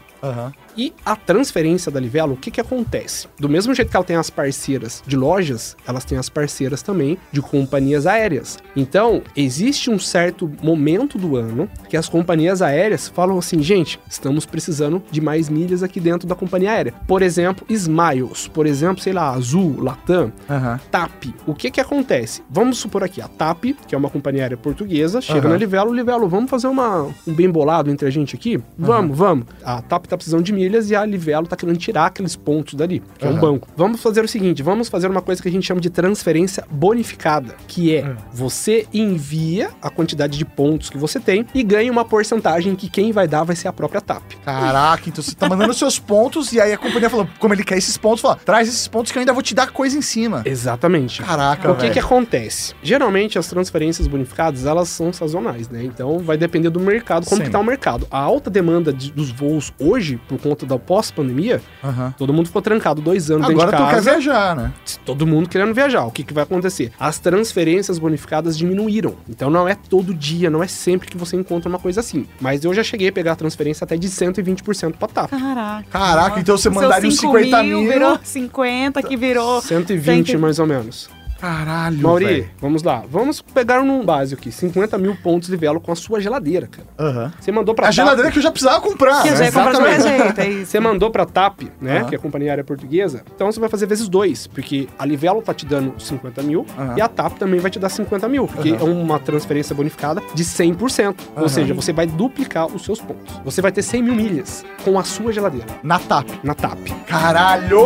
E a transferência da Livelo, o que que acontece? Do mesmo jeito que ela tem as parceiras de lojas, elas têm as parceiras também de companhias aéreas. Então, existe um certo momento do ano que as companhias aéreas falam assim, gente, estamos precisando de mais milhas aqui dentro da companhia aérea. Por exemplo, Smiles, por exemplo, sei lá, Azul, Latam, TAP. O que que acontece? Vamos supor aqui, a TAP, que é uma companhia aérea portuguesa, chega na Livelo, vamos fazer um bem bolado entre a gente aqui? Vamos. A TAP tá precisando de milhas e a Livelo tá querendo tirar aqueles pontos dali, que é um banco. Vamos fazer o seguinte, vamos fazer uma coisa que a gente chama de transferência bonificada, que é você envia a quantidade de pontos que você tem e ganha uma porcentagem que quem vai dar vai ser a própria TAP. Caraca, então você tá mandando seus pontos e aí a companhia falou, como ele quer esses pontos, fala, traz esses pontos que eu ainda vou te dar coisa em cima. Exatamente. Caraca, O que que acontece? Geralmente as transferências bonificadas, elas são sazonais, né? Então vai depender do mercado, como que tá o mercado. A alta demanda dos voos hoje, por conta da pós-pandemia, todo mundo ficou trancado 2 anos dentro de casa. Agora tu quer viajar, né? Todo mundo querendo viajar. O que que vai acontecer? As transferências bonificadas diminuíram. Então não é todo dia, não é sempre que você encontra uma coisa assim. Mas eu já cheguei a pegar a transferência até de 120% pra TAP. Caraca, então você mandaria uns 50 mil. Virou 50, que virou 120 mais ou menos. Caralho, Mauri, véio. vamos lá. Vamos pegar num básico aqui. 50 mil pontos Livelo com a sua geladeira, cara. Você mandou pra A TAP. geladeira que eu já precisava comprar. Que eu já ia comprar de qualquer jeito, é isso. Você mandou pra TAP, né? Que é a companhia aérea portuguesa. Então você vai fazer vezes 2. Porque a Livelo tá te dando 50 mil e a TAP também vai te dar 50 mil. Porque é uma transferência bonificada de 100%. Ou seja, você vai duplicar os seus pontos. Você vai ter 100 mil milhas com a sua geladeira. Na TAP. Na TAP. Caralho!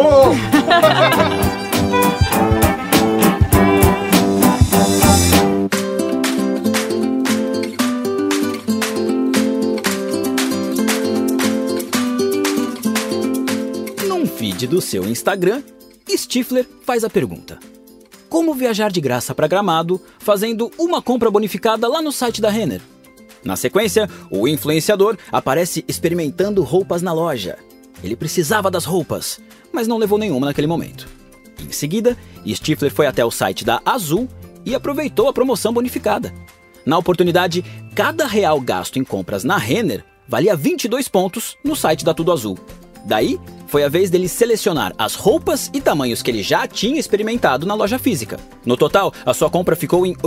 Feed do seu Instagram, Stifler faz a pergunta: como viajar de graça para Gramado fazendo uma compra bonificada lá no site da Renner? Na sequência, o influenciador aparece experimentando roupas na loja. Ele precisava das roupas, mas não levou nenhuma naquele momento. Em seguida, Stifler foi até o site da Azul e aproveitou a promoção bonificada. Na oportunidade, cada real gasto em compras na Renner valia 22 pontos no site da Tudo Azul. Daí, foi a vez dele selecionar as roupas e tamanhos que ele já tinha experimentado na loja física. No total, a sua compra ficou em R$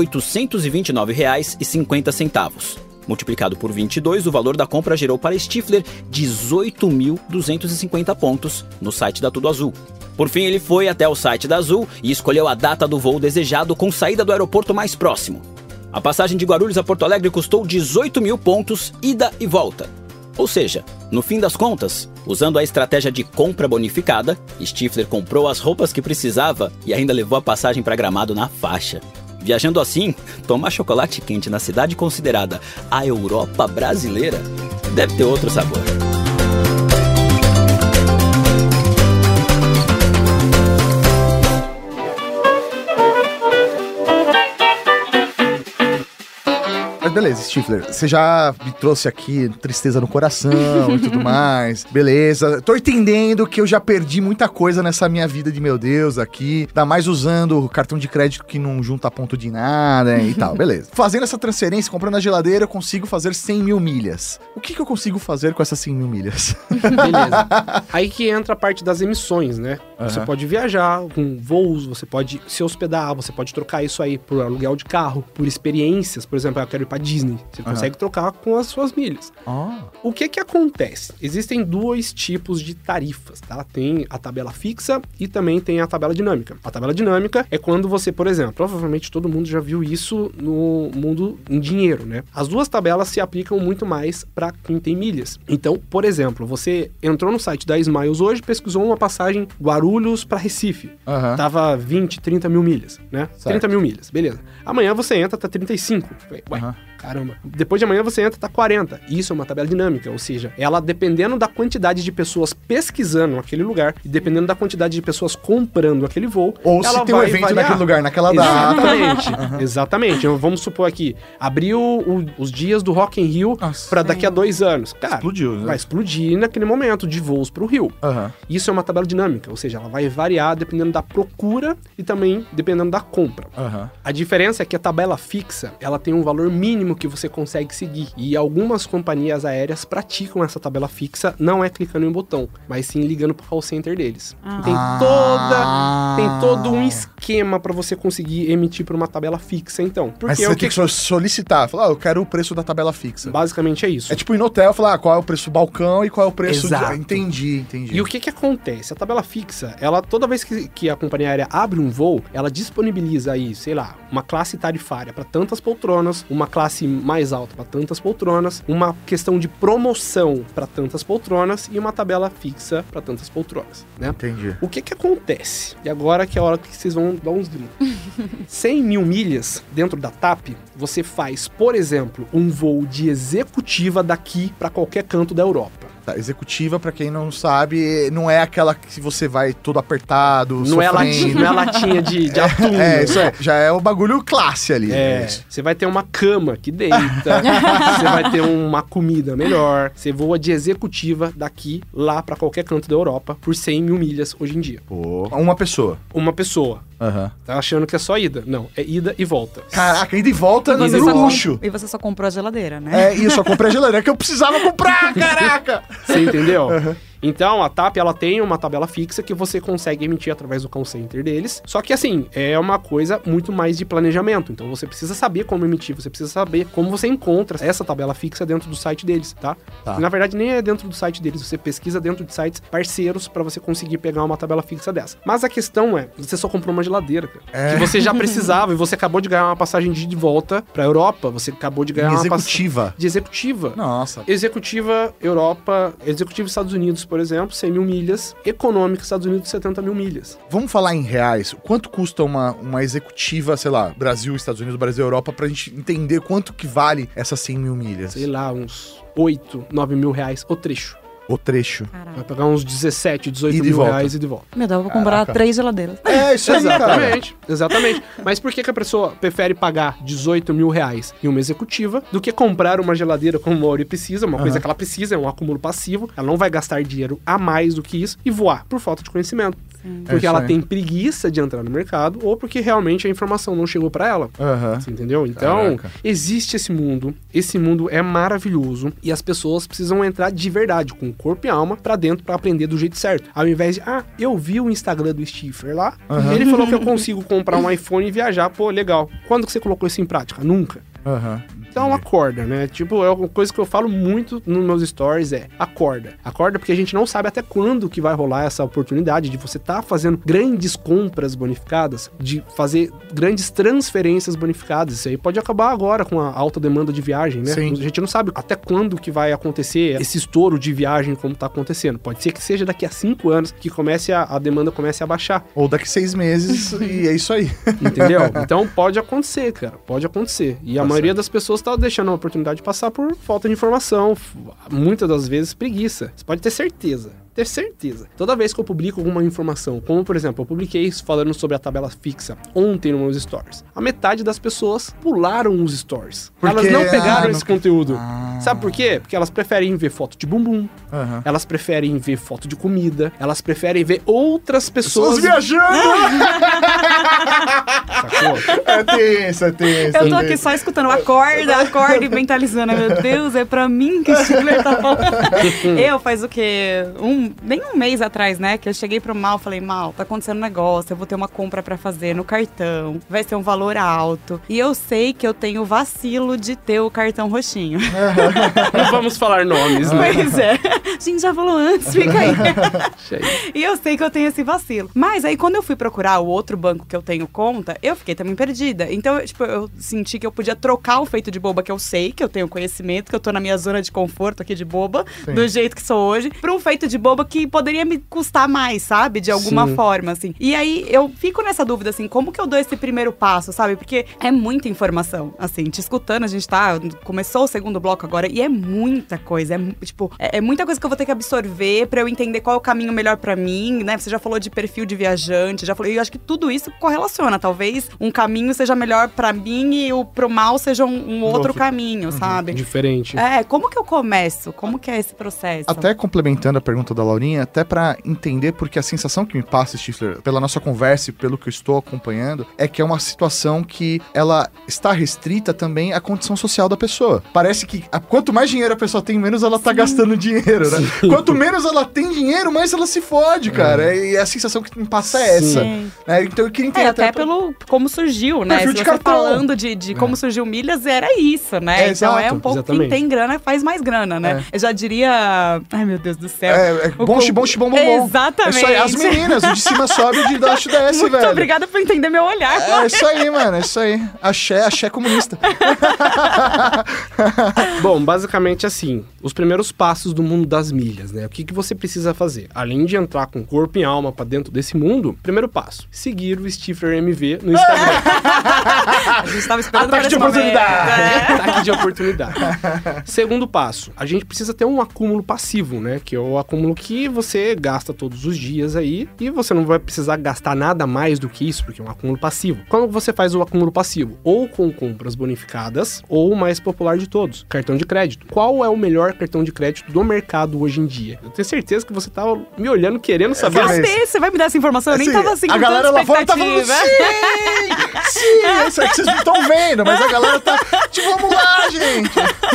829,50. Multiplicado por 22, o valor da compra gerou para Stifler 18.250 pontos no site da Tudo Azul. Por fim, ele foi até o site da Azul e escolheu a data do voo desejado com saída do aeroporto mais próximo. A passagem de Guarulhos a Porto Alegre custou 18 mil pontos, ida e volta. Ou seja, no fim das contas, usando a estratégia de compra bonificada, Stifler comprou as roupas que precisava e ainda levou a passagem para Gramado na faixa. Viajando assim, tomar chocolate quente na cidade considerada a Europa brasileira deve ter outro sabor. Mas beleza, Stifler, você já me trouxe aqui tristeza no coração e tudo mais. Beleza, tô entendendo que eu já perdi muita coisa nessa minha vida de meu Deus aqui. Ainda mais usando o cartão de crédito que não junta ponto de nada e tal, beleza. Fazendo essa transferência, comprando a geladeira, eu consigo fazer 100 mil milhas. O que eu consigo fazer com essas 100 mil milhas? Beleza. Aí que entra a parte das emissões, né? Você pode viajar com voos, você pode se hospedar, você pode trocar isso aí por aluguel de carro, por experiências. Por exemplo, eu quero ir pra Disney. Você consegue trocar com as suas milhas. O que acontece? Existem 2 tipos de tarifas, tá? Tem a tabela fixa e também tem a tabela dinâmica. A tabela dinâmica é quando você, por exemplo, provavelmente todo mundo já viu isso no mundo em dinheiro, né? As 2 tabelas se aplicam muito mais para quem tem milhas. Então, por exemplo, você entrou no site da Smiles hoje, pesquisou uma passagem Guarulhos para Recife. Tava 20, 30 mil milhas, né? Certo. 30 mil milhas, beleza. Amanhã você entra, tá 35. Ué, Caramba. Depois de amanhã você entra, tá 40. Isso é uma tabela dinâmica, ou seja, ela dependendo da quantidade de pessoas pesquisando aquele lugar e dependendo da quantidade de pessoas comprando aquele voo, Ou ela se tem um vai evento variar. naquele lugar, naquela data. Exatamente, exatamente. Vamos supor aqui, abriu os dias do Rock in Rio Nossa. pra daqui a 2 anos. Cara, Explodiu, né? vai explodir naquele momento de voos pro Rio. Aham. Isso é uma tabela dinâmica, ou seja, ela vai variar dependendo da procura e também dependendo da compra. Aham. A diferença é que a tabela fixa, ela tem um valor mínimo que você consegue seguir. E algumas companhias aéreas praticam essa tabela fixa, não é clicando em um botão, mas sim ligando pro call center deles. Tem todo um esquema para você conseguir emitir por uma tabela fixa, então. Porque Mas você tem que solicitar. Falar, eu quero o preço da tabela fixa. basicamente é isso. É tipo ir no hotel, falar qual é o preço do balcão e qual é o preço Exato. Entendi. E o que acontece? A tabela fixa, ela toda vez que a companhia aérea abre um voo, ela disponibiliza aí, sei lá, uma classe tarifária para tantas poltronas, uma classe mais alta para tantas poltronas, uma questão de promoção para tantas poltronas e uma tabela fixa para tantas poltronas, né? Entendi. O que acontece? E agora que é a hora que vocês vão dar uns gritos. 100 mil milhas dentro da TAP, você faz, por exemplo, um voo de executiva daqui para qualquer canto da Europa. Tá, executiva, pra quem não sabe, não é aquela que você vai todo apertado, Não é sofrendo. latinha de atum. É, isso é. Já é o bagulho classe ali. É, Isso. você vai ter uma cama que deita, você vai ter uma comida melhor, você voa de executiva daqui, lá pra qualquer canto da Europa, por 100 mil milhas hoje em dia. Pô, uma pessoa. Uma pessoa. Aham. Tá achando que é só ida? Não, é ida e volta. Caraca, ida e volta no luxo. E você só comprou a geladeira, né? É, isso, eu comprei a geladeira que eu precisava comprar, caraca! Você entendeu? Então, a TAP, ela tem uma tabela fixa que você consegue emitir através do call center deles. Só que, assim, é uma coisa muito mais de planejamento. Então, você precisa saber como emitir, você precisa saber como você encontra essa tabela fixa dentro do site deles, tá? Tá. E, na verdade, nem é dentro do site deles. Você pesquisa dentro de sites parceiros pra você conseguir pegar uma tabela fixa dessa. Mas a questão é, você só comprou uma geladeira, cara. Que você já precisava e você acabou de ganhar uma passagem de volta pra Europa. Você acabou de ganhar uma passagem Executiva. de executiva. Nossa. Executiva Europa, executiva Estados Unidos, por exemplo, 100 mil milhas. Econômica Estados Unidos, 70 mil milhas. Vamos falar em reais. Quanto custa uma executiva, sei lá, Brasil, Estados Unidos, Brasil, Europa, pra gente entender quanto que vale essas 100 mil milhas? Sei lá, uns 8, 9 mil reais o trecho. O trecho. Vai pegar uns 17, 18 Ida e mil volta. reais e de volta. Meu Deus, eu vou comprar Caraca. 3 geladeiras. É, isso aí, cara. Exatamente. Mas por que a pessoa prefere pagar 18 mil reais em uma executiva do que comprar uma geladeira como o Mauri precisa, uma coisa que ela precisa, é um acúmulo passivo, ela não vai gastar dinheiro a mais do que isso e voar por falta de conhecimento. É Porque isso ela aí. tem preguiça de entrar no mercado ou porque realmente a informação não chegou pra ela. Aham. Você entendeu? Então, Caraca. existe esse mundo é maravilhoso e as pessoas precisam entrar de verdade, com corpo e alma, pra dentro pra aprender do jeito certo. Ao invés de, eu vi o Instagram do Stifler lá, ele falou que eu consigo comprar um iPhone e viajar, pô, legal. Quando que você colocou isso em prática? Nunca. Aham. Então acorda, né? Tipo, é uma coisa que eu falo muito nos meus stories, acorda. Acorda porque a gente não sabe até quando que vai rolar essa oportunidade de você estar fazendo grandes compras bonificadas, de fazer grandes transferências bonificadas. Isso aí pode acabar agora com a alta demanda de viagem, né? Sim. A gente não sabe até quando que vai acontecer esse estouro de viagem como tá acontecendo. Pode ser que seja daqui a 5 anos que a demanda comece a baixar. Ou daqui 6 meses e é isso aí. Entendeu? Então pode acontecer, cara. Pode acontecer. E a maioria das pessoas tá deixando a oportunidade de passar por falta de informação. Muitas das vezes preguiça. Você pode ter certeza. Ter certeza. Toda vez que eu publico alguma informação, como por exemplo, eu publiquei falando sobre a tabela fixa ontem nos meus stories, a metade das pessoas pularam os stories. Porque- Elas não pegaram esse não- conteúdo. Sabe por quê? Porque elas preferem ver foto de bumbum, Aham. elas preferem ver foto de comida, elas preferem ver outras pessoas... viajando! Sacou? É tenso, é tenso. Eu tô aqui só escutando, acorda e mentalizando. Meu Deus, é pra mim que o Stigler tá falando. Eu faz o quê? Nem um mês atrás, né? Que eu cheguei pro Mal, falei, Mal, tá acontecendo um negócio, eu vou ter uma compra pra fazer no cartão, vai ser um valor alto. E eu sei que eu tenho vacilo de ter o cartão roxinho. Não vamos falar nomes, né? Pois é. A gente já falou antes, fica aí. Deixa aí. E eu sei que eu tenho esse vacilo. Mas aí, quando eu fui procurar o outro banco que eu tenho conta, eu fiquei também perdida. Então, eu senti que eu podia trocar o feito de boba que eu sei, que eu tenho conhecimento, que eu tô na minha zona de conforto aqui de boba, do jeito que sou hoje, pra um feito de boba que poderia me custar mais, sabe? De alguma forma, assim. E aí, eu fico nessa dúvida, assim, como que eu dou esse primeiro passo, sabe? Porque é muita informação, assim, te escutando, a gente começou o segundo bloco agora, e é muita coisa, é muita coisa que eu vou ter que absorver pra eu entender qual é o caminho melhor pra mim, né? Você já falou de perfil de viajante, e eu acho que tudo isso correlaciona. Talvez um caminho seja melhor pra mim e pro mal seja um outro caminho, sabe? Diferente. Como que eu começo? Como que é esse processo? Até complementando a pergunta da Laurinha, até pra entender, porque a sensação que me passa, Stifler, pela nossa conversa e pelo que eu estou acompanhando, é que é uma situação que ela está restrita também à condição social da pessoa. Parece que quanto mais dinheiro a pessoa tem, menos ela tá gastando dinheiro, né? Quanto menos ela tem dinheiro, mais ela se fode, cara. E a sensação que me passa é essa. Então eu queria entender até pelo como surgiu, né? Se você falando de como surgiu Milhas, era isso, né? Então é um pouco quem tem grana faz mais grana, né? Eu já diria... Ai, meu Deus do céu. Bom, xibom, bom. Exatamente. É isso aí, as meninas, o de cima sobe e o de baixo desce, Muito velho. obrigada por entender meu olhar. É isso aí, mano, é isso aí. Axé comunista. Bom, basicamente assim, os primeiros passos do mundo das milhas, né? O que você precisa fazer? Além de entrar com corpo e alma pra dentro desse mundo, primeiro passo, seguir o Stifler MV no Instagram. A gente tava esperando Ataque de oportunidade. Ataque de oportunidade. Segundo passo, a gente precisa ter um acúmulo passivo, né? Que é o acúmulo que você gasta todos os dias aí e você não vai precisar gastar nada mais do que isso, porque é um acúmulo passivo. Como você faz o acúmulo passivo? Ou com compras bonificadas, ou o mais popular de todos, cartão de crédito. Qual é o melhor cartão de crédito do mercado hoje em dia? Eu tenho certeza que você tava me olhando, querendo saber. Você vai me dar essa informação? Eu nem tava assim com a galera lá fora tá falando expectativa. sim, eu sei que vocês não estão vendo, mas a galera tá, vamos lá, gente.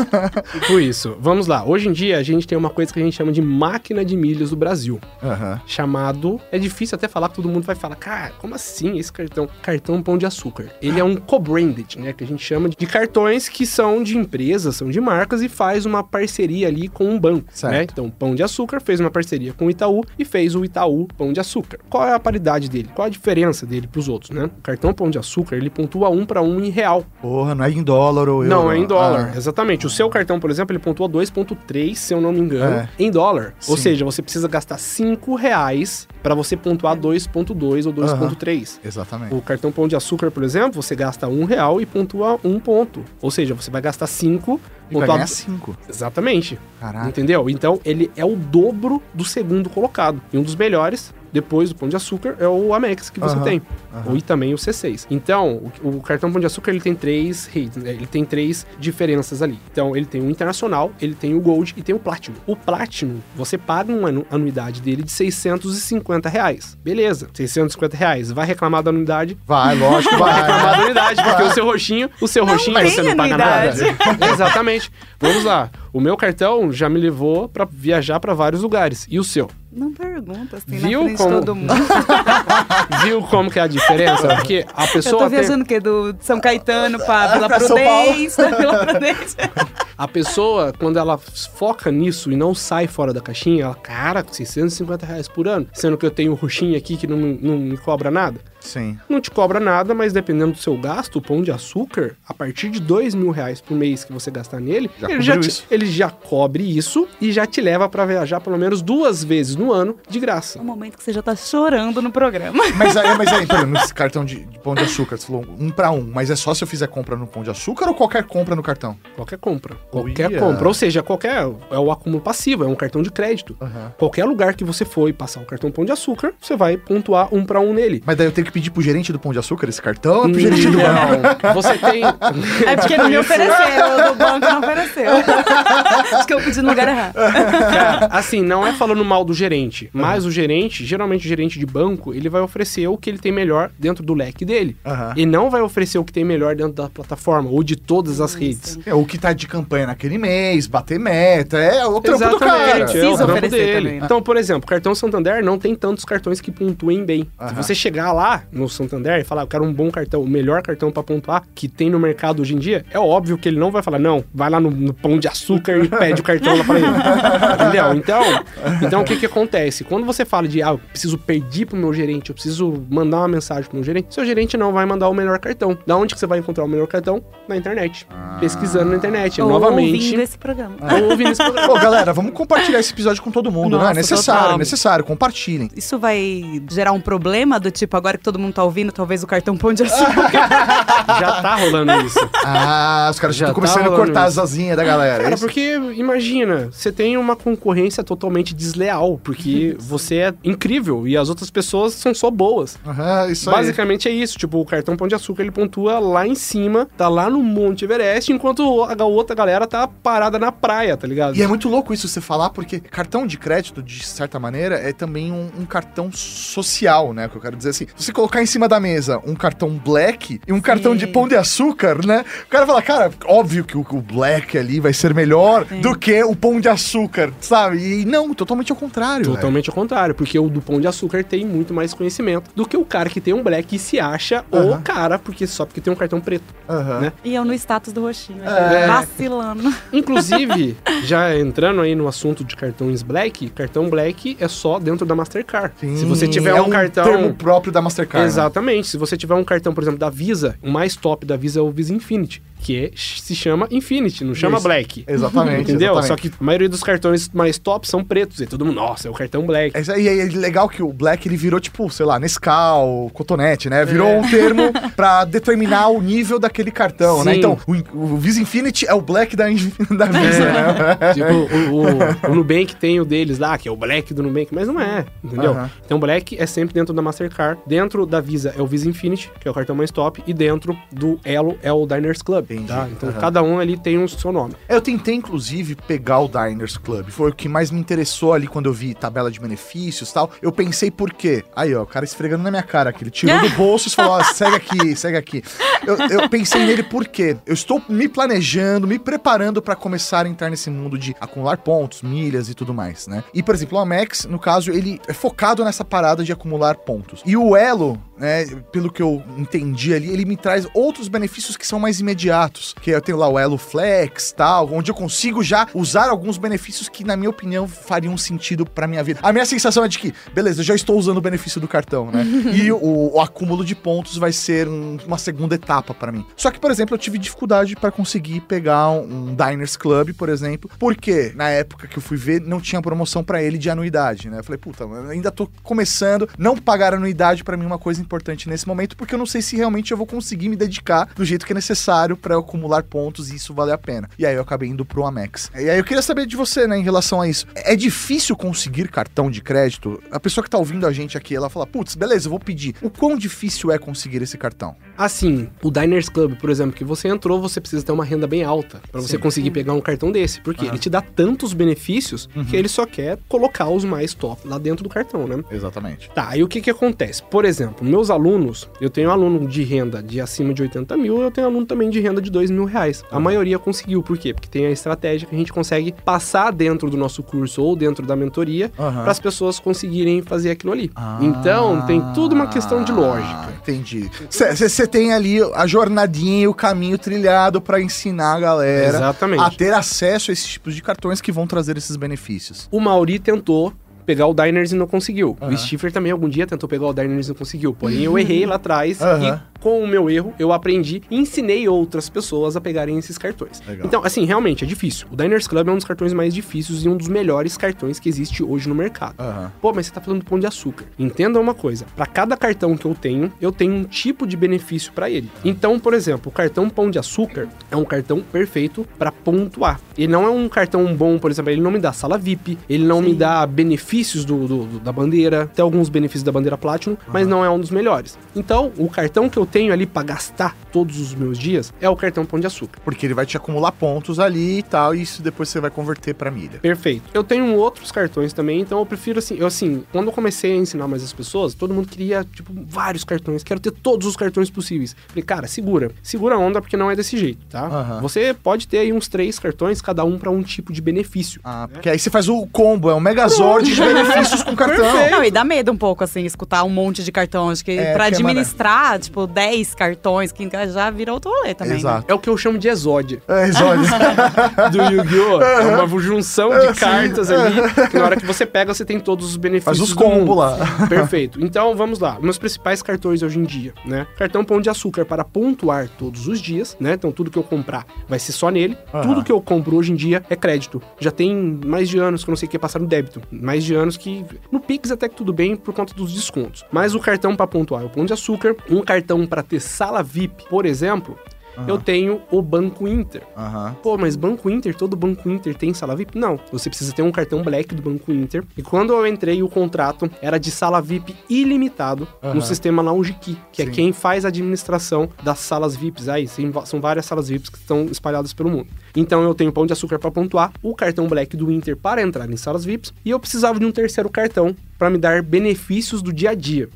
Por isso, vamos lá. Hoje em dia, a gente tem uma coisa que a gente chama de máquina de milhas do Brasil. Chamado... É difícil até falar, todo mundo vai falar, cara, como assim esse cartão? Cartão Pão de Açúcar. Ele é um co-branded, né? Que a gente chama de cartões que são de empresas, são de marcas e faz uma parceria ali com um banco, né? Então, Pão de Açúcar fez uma parceria com o Itaú e fez o Itaú Pão de Açúcar. Qual é a paridade dele? Qual a diferença dele pros outros, né? O cartão Pão de Açúcar, ele pontua 1 para 1 em real. Porra, não é em dólar ou euro? Não, é em dólar, exatamente. O seu cartão, por exemplo, ele pontua 2,3, se eu não me engano, em dólar. Sim. Ou seja, você precisa gastar R$5 para você pontuar 2,2 ou 2,3. Exatamente. O cartão Pão de Açúcar, por exemplo, você gasta R$1 e pontua 1 ponto. Ou seja, você vai gastar 5... E vai ganhar 5. Exatamente. Caraca. Entendeu? Então, ele é o dobro do segundo colocado. E um dos melhores, depois do Pão de Açúcar, é o Amex que você tem. E também o C6. Então, o cartão Pão de Açúcar, ele tem 3 rates, né? Ele tem 3 diferenças ali. Então, ele tem o Internacional, ele tem o Gold e tem o Platinum. O Platinum, você paga uma anuidade dele de R$650. Beleza, R$650. Vai reclamar da anuidade? Vai, lógico, vai reclamar da anuidade, porque o seu roxinho você não paga nada. Exatamente. Vamos lá. O meu cartão já me levou pra viajar pra vários lugares. E o seu? Não pergunta, assim, viu na frente como... de todo mundo. Viu como que é a diferença? Porque a pessoa... Eu tô viajando o quê? Do São Caetano pra Vila Prudência. A pessoa, quando ela foca nisso e não sai fora da caixinha, ela, cara, R$650 por ano, sendo que eu tenho um roxinho aqui que não me cobra nada. Sim. Não te cobra nada, mas dependendo do seu gasto, o Pão de Açúcar, a partir de R$2.000 por mês que você gastar nele, ele já cobre isso e já te leva pra viajar pelo menos 2 vezes no ano de graça. É um momento que você já tá chorando no programa. Mas aí, por exemplo, nesse cartão de Pão de Açúcar, você falou 1 para 1, mas é só se eu fizer compra no Pão de Açúcar ou qualquer compra no cartão? Qualquer compra. Qualquer compra. Ou seja, é o acúmulo passivo, é um cartão de crédito. Qualquer lugar que você for e passar o cartão Pão de Açúcar, você vai pontuar 1 para 1 nele. Mas daí eu tenho que pedir pro gerente do Pão de Açúcar esse cartão ou pro gerente do banco? Você tem... É porque ele me ofereceu, o banco não ofereceu. Acho que eu pedi no lugar errado. Cara, assim, não é falando mal do gerente, mas o gerente, geralmente o gerente de banco, ele vai oferecer o que ele tem melhor dentro do leque dele. E não vai oferecer o que tem melhor dentro da plataforma ou de todas as redes. É o que tá de campanha naquele mês, bater meta, é o trampo do cara. É o trampo dele. Também, né? Então, por exemplo, cartão Santander não tem tantos cartões que pontuem bem. Se você chegar lá, no Santander e falar, eu quero um bom cartão, o melhor cartão pra pontuar que tem no mercado hoje em dia, é óbvio que ele não vai falar, não, vai lá no Pão de Açúcar e pede o cartão lá pra ele. Entendeu? Então o que acontece? Quando você fala de, eu preciso pedir pro meu gerente, eu preciso mandar uma mensagem pro meu gerente, seu gerente não vai mandar o melhor cartão. Da onde que você vai encontrar o melhor cartão? Na internet. Pesquisando na internet. Ou novamente. ouvindo esse programa. Ou ouvindo esse programa. Pô, galera, vamos compartilhar esse episódio com todo mundo, Nossa, né? É total. necessário, compartilhem. Isso vai gerar um problema do tipo, agora que todo mundo tá ouvindo, talvez o cartão Pão de Açúcar. Já tá rolando isso. Os caras já Já estão tá começando a rolando cortar isso. as asinhas da galera. Cara, Isso? porque imagina, você tem uma concorrência totalmente desleal, porque você é incrível e as outras pessoas são só boas. Isso aí. Basicamente é isso, tipo, o cartão Pão de Açúcar, ele pontua lá em cima, tá lá no Monte Everest, enquanto a outra galera tá parada na praia, tá ligado? E é muito louco isso você falar, porque cartão de crédito, de certa maneira, é também um cartão social, né? Que eu quero dizer assim. Se você colocar em cima da mesa um cartão Black e um cartão de Pão de Açúcar, né? O cara fala, cara, óbvio que o Black ali vai ser melhor do que o Pão de Açúcar, sabe? E não, totalmente ao contrário. Totalmente ao contrário, porque o do Pão de Açúcar tem muito mais conhecimento do que o cara que tem um Black e se acha o cara, só porque tem um cartão preto, né? E eu no status do roxinho, vacilando. Inclusive, já entrando aí no assunto de cartões Black, cartão Black é só dentro da Mastercard. Sim, Se você tiver é um cartão... termo próprio da Mastercard. Né? Exatamente. Se você tiver um cartão, por exemplo, da Visa, o mais top da Visa é o Visa Infinity, que se chama Infinity, não chama Black. Exatamente. Entendeu? Exatamente. Só que a maioria dos cartões mais top são pretos. E todo mundo, nossa, é o cartão Black. E é legal que o Black, ele virou tipo, sei lá, Nescau, Cotonete, né? Virou um termo pra determinar o nível daquele cartão, né? Sim. Então, o Visa Infinity é o Black da Visa, né? Tipo, o Nubank tem o deles lá, que é o Black do Nubank, mas não é, entendeu? Então, o Black é sempre dentro da Mastercard. Dentro da Visa é o Visa Infinity, que é o cartão mais top. E dentro do Elo é o Diners Club. Tá? Então, cada um ali tem o seu nome. Eu tentei, inclusive, pegar o Diners Club. Foi o que mais me interessou ali quando eu vi tabela de benefícios e tal. Eu pensei por quê? Aí, ó, o cara esfregando na minha cara aqui. Ele tirou do bolso e falou, ó, segue aqui, segue aqui. Eu pensei nele por quê? Eu estou me planejando, me preparando pra começar a entrar nesse mundo de acumular pontos, milhas e tudo mais, né? E, por exemplo, o Amex, no caso, ele é focado nessa parada de acumular pontos. E o Elo, né, pelo que eu entendi ali, ele me traz outros benefícios que são mais imediatos. Que eu tenho lá o Elo Flex, tal, onde eu consigo já usar alguns benefícios que, na minha opinião, fariam sentido pra minha vida. A minha sensação é de que, beleza, eu já estou usando o benefício do cartão, né? E o acúmulo de pontos vai ser uma segunda etapa pra mim. Só que, por exemplo, eu tive dificuldade pra conseguir pegar um Diners Club, por exemplo, porque na época que eu fui ver, não tinha promoção pra ele de anuidade, né? Eu falei, puta, eu ainda tô começando, não pagar anuidade pra mim é uma coisa importante nesse momento, porque eu não sei se realmente eu vou conseguir me dedicar do jeito que é necessário pra eu acumular pontos e isso valer a pena. E aí eu acabei indo pro Amex. E aí eu queria saber de você, né, em relação a isso. É difícil conseguir cartão de crédito? A pessoa que tá ouvindo a gente aqui, ela fala, putz, beleza, eu vou pedir. O quão difícil é conseguir esse cartão? Assim, o Diners Club, por exemplo, que você entrou, você precisa ter uma renda bem alta pra você conseguir pegar um cartão desse. Porque ele te dá tantos benefícios que ele só quer colocar os mais top lá dentro do cartão, né? Exatamente. Tá, aí o que acontece? Por exemplo, meus alunos, eu tenho aluno de renda de acima de 80 mil, eu tenho aluno também de renda de 2 mil reais. A maioria conseguiu, por quê? Porque tem a estratégia que a gente consegue passar dentro do nosso curso ou dentro da mentoria para as pessoas conseguirem fazer aquilo ali. Então, tem tudo uma questão de lógica. Entendi. Você tem ali a jornadinha, o caminho trilhado pra ensinar a galera Exatamente. a ter acesso a esses tipos de cartões que vão trazer esses benefícios. O Mauri tentou pegar o Diners e não conseguiu. O Stifler também algum dia tentou pegar o Diners e não conseguiu. Porém, eu errei lá atrás e com o meu erro, eu aprendi e ensinei outras pessoas a pegarem esses cartões. Legal. Então, assim, realmente é difícil. O Diners Club é um dos cartões mais difíceis e um dos melhores cartões que existe hoje no mercado. Pô, mas você tá falando do Pão de Açúcar. Entenda uma coisa. Pra cada cartão que eu tenho um tipo de benefício pra ele. Então, por exemplo, o cartão Pão de Açúcar é um cartão perfeito pra pontuar. Ele não é um cartão bom, por exemplo, ele não me dá sala VIP, ele não me dá benefícios da bandeira, tem alguns benefícios da bandeira Platinum, mas não é um dos melhores. Então, o cartão que eu tenho tenho ali pra gastar todos os meus dias é o cartão Pão de Açúcar. Porque ele vai te acumular pontos ali e tal, e isso depois você vai converter pra milha. Perfeito. Eu tenho outros cartões também, então eu prefiro assim, quando eu comecei a ensinar mais as pessoas, todo mundo queria, tipo, vários cartões, quero ter todos os cartões possíveis. Falei, cara, segura a onda, porque não é desse jeito, tá? Você pode ter aí uns 3 cartões, cada um pra um tipo de benefício. Porque aí você faz o combo, é um megazord de benefícios com cartão. Perfeito. Não, e dá medo um pouco, assim, escutar um monte de cartão. Acho que pra administrar, tipo, 10 cartões, que já vira outro rolê também. Exato. É o que eu chamo de exódia. Exódia. Do Yu-Gi-Oh! É uma junção de cartas ali, que na hora que você pega, você tem todos os benefícios. Faz os combos lá. Perfeito. Então, vamos lá. Meus principais cartões hoje em dia, né? Cartão Pão de Açúcar para pontuar todos os dias, né? Então, tudo que eu comprar vai ser só nele. Tudo que eu compro hoje em dia é crédito. Já tem mais de anos que eu não sei o que é passar no débito. Mais de anos que... No Pix até que tudo bem por conta dos descontos. Mas o cartão para pontuar é o Pão de Açúcar. Um cartão para ter sala VIP, por exemplo... Eu tenho o Banco Inter. Pô, mas Banco Inter, todo Banco Inter tem sala VIP? Não. Você precisa ter um cartão Black do Banco Inter. E quando eu entrei, o contrato era de sala VIP ilimitado no sistema LoungeKey, que é quem faz a administração das salas VIPs. Aí, são várias salas VIPs que estão espalhadas pelo mundo. Então, eu tenho o Pão de Açúcar para pontuar, o cartão Black do Inter para entrar em salas VIPs, e eu precisava de um terceiro cartão para me dar benefícios do dia a dia.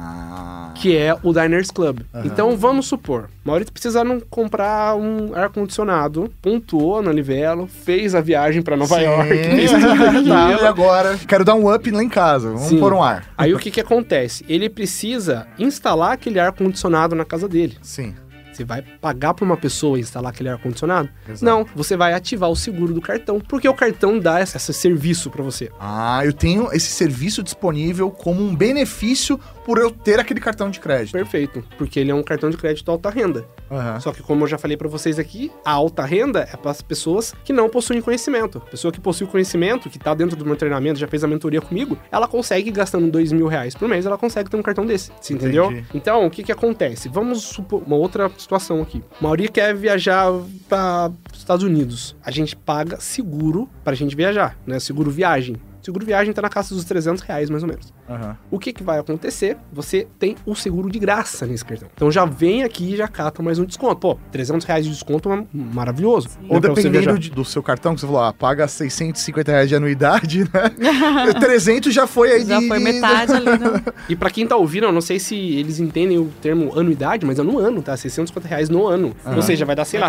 Que é o Diners Club. Então, vamos supor, Maurício precisa comprar um ar-condicionado, pontuou na Livelo, fez a viagem pra Nova York, fez tudo E agora, quero dar um up lá em casa, vamos pôr um ar. Aí o que acontece? Ele precisa instalar aquele ar-condicionado na casa dele. Sim. Você vai pagar pra uma pessoa instalar aquele ar-condicionado? Não, você vai ativar o seguro do cartão, porque o cartão dá esse serviço pra você. Eu tenho esse serviço disponível como um benefício por eu ter aquele cartão de crédito. Perfeito, porque ele é um cartão de crédito alta renda. Só que como eu já falei pra vocês aqui, a alta renda é para as pessoas que não possuem conhecimento. A pessoa que possui conhecimento, que tá dentro do meu treinamento, já fez a mentoria comigo, ela consegue, gastando R$2.000 por mês, ela consegue ter um cartão desse, você entendeu? Então, o que acontece? Vamos supor uma outra situação aqui. Mauri quer viajar para os Estados Unidos. A gente paga seguro pra gente viajar, né? Seguro viagem. Seguro viagem tá na casa dos R$300, mais ou menos. O que vai acontecer? Você tem o seguro de graça nesse cartão. Então já vem aqui e já cata mais um desconto. Pô, R$300 de desconto é maravilhoso. Ou dependendo do seu cartão, que você falou, paga R$650 de anuidade, né? 300 já foi aí. Já foi metade ali. Né? E pra quem tá ouvindo, eu não sei se eles entendem o termo anuidade, mas é no ano, tá? R$650 no ano. Ou seja, vai dar, sei lá,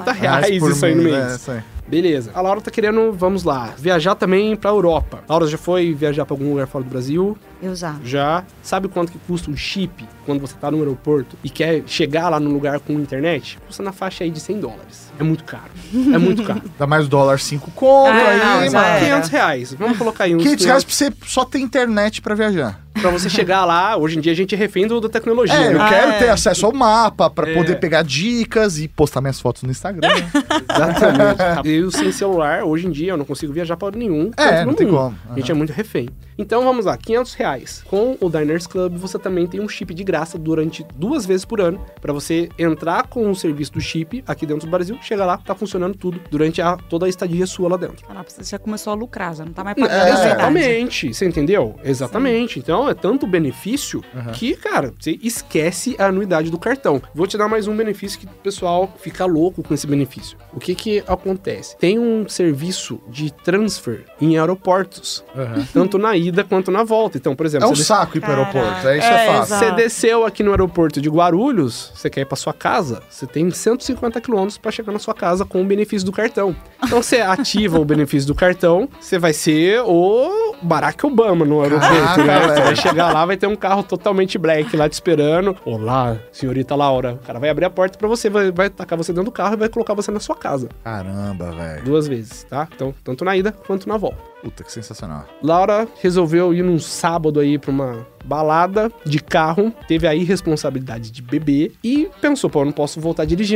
R$50 isso aí no mês. Beleza. A Laura tá querendo, vamos lá, viajar também pra Europa. A Laura já foi viajar pra algum lugar fora do Brasil? Eu já. Já. Sabe quanto que custa um chip quando você tá no aeroporto e quer chegar lá no lugar com internet? Custa na faixa aí de $100. É muito caro. É muito caro. Dá mais o dólar 5 conto aí, mano. R$500. Vamos colocar aí uns R$500 pra você só ter internet pra viajar. Pra você chegar lá, hoje em dia a gente é refém da tecnologia. Eu quero ter acesso ao mapa pra poder pegar dicas e postar minhas fotos no Instagram. Exatamente. Eu sem celular, hoje em dia, eu não consigo viajar para nenhum canto não do tem mundo. como. A gente é muito refém. Então vamos lá, R$500. Com o Diners Club, você também tem um chip de graça durante 2 vezes por ano, pra você entrar com o serviço do chip aqui dentro do Brasil, chega lá, tá funcionando tudo durante toda a estadia sua lá dentro. Você já começou a lucrar, já não tá mais pagando. Exatamente, você entendeu? Exatamente. Sim. Então é tanto benefício que, cara, você esquece a anuidade do cartão. Vou te dar mais um benefício que o pessoal fica louco com esse benefício. O que acontece? Tem um serviço de transfer em aeroportos, tanto na ida quanto na volta. Então, por exemplo... É um saco ir pro aeroporto, isso é fácil. Você desceu aqui no aeroporto de Guarulhos, você quer ir pra sua casa, você tem 150 quilômetros pra chegar na sua casa com o benefício do cartão. Então, você ativa o benefício do cartão, você vai ser o Barack Obama no aeroporto, né? Você vai chegar lá, vai ter um carro totalmente black lá te esperando. Olá, senhorita Laura. O cara vai abrir a porta pra você, vai tacar você dentro do carro e vai colocar você na sua casa. Caramba, velho. 2 vezes, tá? Então, tanto na ida quanto na volta. Puta, que sensacional. Laura resolveu ir num sábado aí pra uma balada de carro, teve a irresponsabilidade de beber e pensou, eu não posso voltar dirigindo.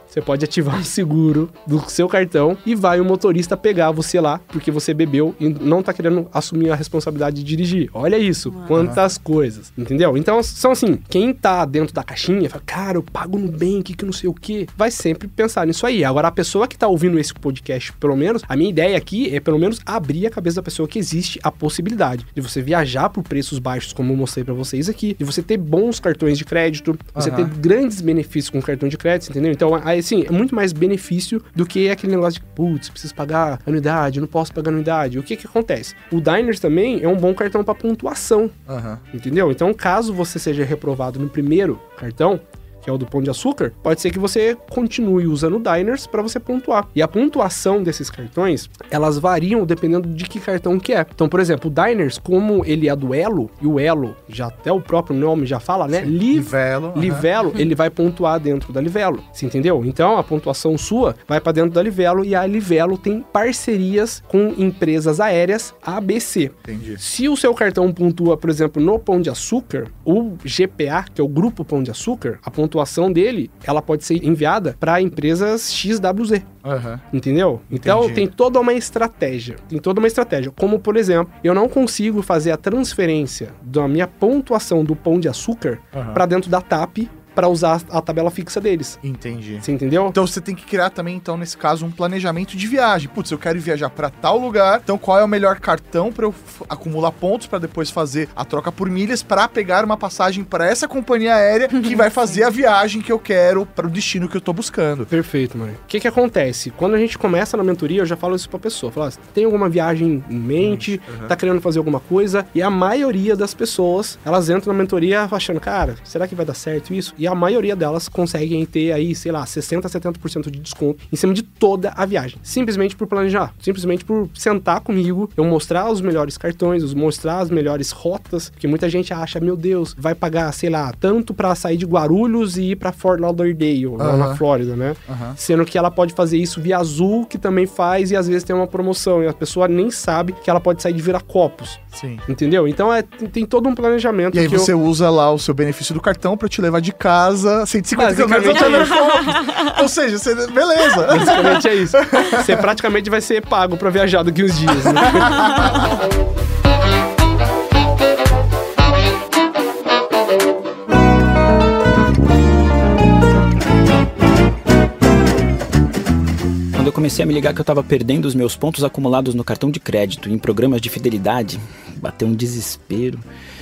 você pode ativar um seguro do seu cartão e vai o motorista pegar você lá porque você bebeu e não tá querendo assumir a responsabilidade de dirigir. Olha isso, quantas coisas, entendeu? Então, são assim, quem tá dentro da caixinha, fala, cara, eu pago no Nubank, que não sei o quê, vai sempre pensar nisso aí. Agora, a pessoa que tá ouvindo esse podcast, pelo menos, a minha ideia aqui é, pelo menos, abrir a cabeça da pessoa que existe a possibilidade de você viajar por preços baixos, como eu mostrei pra vocês aqui, de você ter bons cartões de crédito, você ter grandes benefícios com cartão de crédito, entendeu? Então, assim, é muito mais benefício do que aquele negócio de, putz, preciso pagar anuidade, não posso pagar anuidade. O que acontece? O Diners também é um bom cartão pra pontuação, entendeu? Então, caso você seja reprovado no primeiro cartão, que é o do Pão de Açúcar, pode ser que você continue usando o Diners para você pontuar. E a pontuação desses cartões, elas variam dependendo de que cartão que é. Então, por exemplo, o Diners, como ele é do Elo, e o Elo, já até o próprio nome já fala, né? Livelo. Livelo, ele vai pontuar dentro da Livelo. Você entendeu? Então, a pontuação sua vai para dentro da Livelo e a Livelo tem parcerias com empresas aéreas ABC. Entendi. Se o seu cartão pontua, por exemplo, no Pão de Açúcar, o GPA, que é o Grupo Pão de Açúcar, a pontuação dele, ela pode ser enviada para empresas XWZ. Entendeu? Então, tem toda uma estratégia. Como, por exemplo, eu não consigo fazer a transferência da minha pontuação do Pão de Açúcar para dentro da TAP para usar a tabela fixa deles. Entendi. Você entendeu? Então você tem que criar também, então, nesse caso, um planejamento de viagem. Putz, eu quero viajar para tal lugar, então qual é o melhor cartão para eu acumular pontos para depois fazer a troca por milhas para pegar uma passagem para essa companhia aérea que vai fazer a viagem que eu quero para o destino que eu tô buscando. Perfeito, mano. O que acontece? Quando a gente começa na mentoria, eu já falo isso pra pessoa. Falo, tem alguma viagem em mente, tá querendo fazer alguma coisa, e a maioria das pessoas, elas entram na mentoria achando, cara, será que vai dar certo isso? E a maioria delas conseguem ter aí, sei lá, 60%, 70% de desconto em cima de toda a viagem. Simplesmente por planejar. Simplesmente por sentar comigo, eu mostrar os melhores cartões, mostrar as melhores rotas, porque muita gente acha, meu Deus, vai pagar, sei lá, tanto pra sair de Guarulhos e ir pra Fort Lauderdale, lá na Flórida, né? Sendo que ela pode fazer isso via Azul, que também faz, e às vezes tem uma promoção, e a pessoa nem sabe que ela pode sair de Viracopos. Sim. Entendeu? Então tem todo um planejamento. E aí você usa lá o seu benefício do cartão pra te levar de casa 150 km. Ou seja, você... beleza. Basicamente é isso. Você praticamente vai ser pago pra viajar daqui uns dias, né? Quando eu comecei a me ligar que eu tava perdendo os meus pontos acumulados no cartão de crédito em programas de fidelidade, bateu um desespero.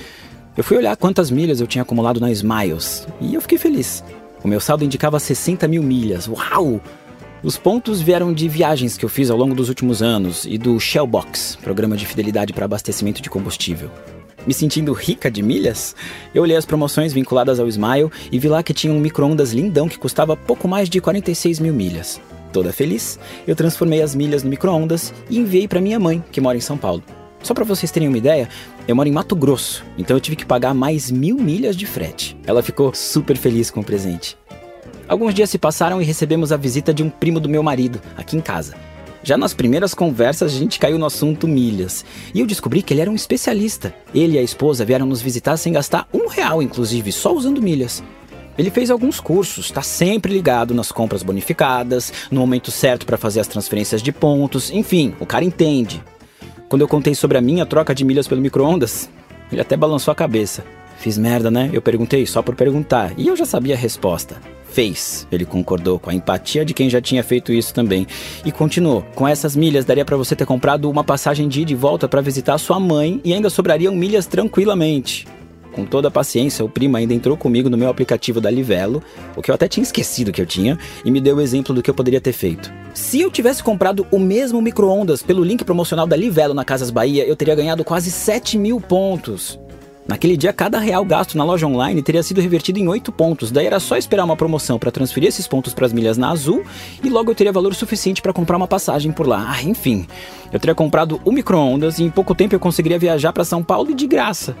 Eu fui olhar quantas milhas eu tinha acumulado na Smiles e eu fiquei feliz. O meu saldo indicava 60 mil milhas. Uau! Os pontos vieram de viagens que eu fiz ao longo dos últimos anos e do Shellbox, programa de fidelidade para abastecimento de combustível. Me sentindo rica de milhas, eu olhei as promoções vinculadas ao Smile e vi lá que tinha um micro-ondas lindão que custava pouco mais de 46 mil milhas. Toda feliz, eu transformei as milhas no micro-ondas e enviei para minha mãe, que mora em São Paulo. Só para vocês terem uma ideia, eu moro em Mato Grosso, então eu tive que pagar mais 1000 milhas de frete. Ela ficou super feliz com o presente. Alguns dias se passaram e recebemos a visita de um primo do meu marido, aqui em casa. Já nas primeiras conversas, a gente caiu no assunto milhas. E eu descobri que ele era um especialista. Ele e a esposa vieram nos visitar sem gastar R$1, inclusive, só usando milhas. Ele fez alguns cursos, está sempre ligado nas compras bonificadas, no momento certo para fazer as transferências de pontos, enfim, o cara entende. Quando eu contei sobre a minha troca de milhas pelo micro-ondas, ele até balançou a cabeça. Fiz merda, né? Eu perguntei só por perguntar, e eu já sabia a resposta. Fez, ele concordou com a empatia de quem já tinha feito isso também. E continuou, com essas milhas daria para você ter comprado uma passagem de ida e volta para visitar sua mãe e ainda sobrariam milhas tranquilamente. Com toda a paciência, o primo ainda entrou comigo no meu aplicativo da Livelo, o que eu até tinha esquecido que eu tinha, e me deu o exemplo do que eu poderia ter feito. Se eu tivesse comprado o mesmo micro-ondas pelo link promocional da Livelo na Casas Bahia, eu teria ganhado quase 7 mil pontos. Naquele dia, cada real gasto na loja online teria sido revertido em 8 pontos, daí era só esperar uma promoção para transferir esses pontos para as milhas na Azul, e logo eu teria valor suficiente para comprar uma passagem por lá. Enfim, eu teria comprado o micro-ondas e em pouco tempo eu conseguiria viajar para São Paulo e de graça.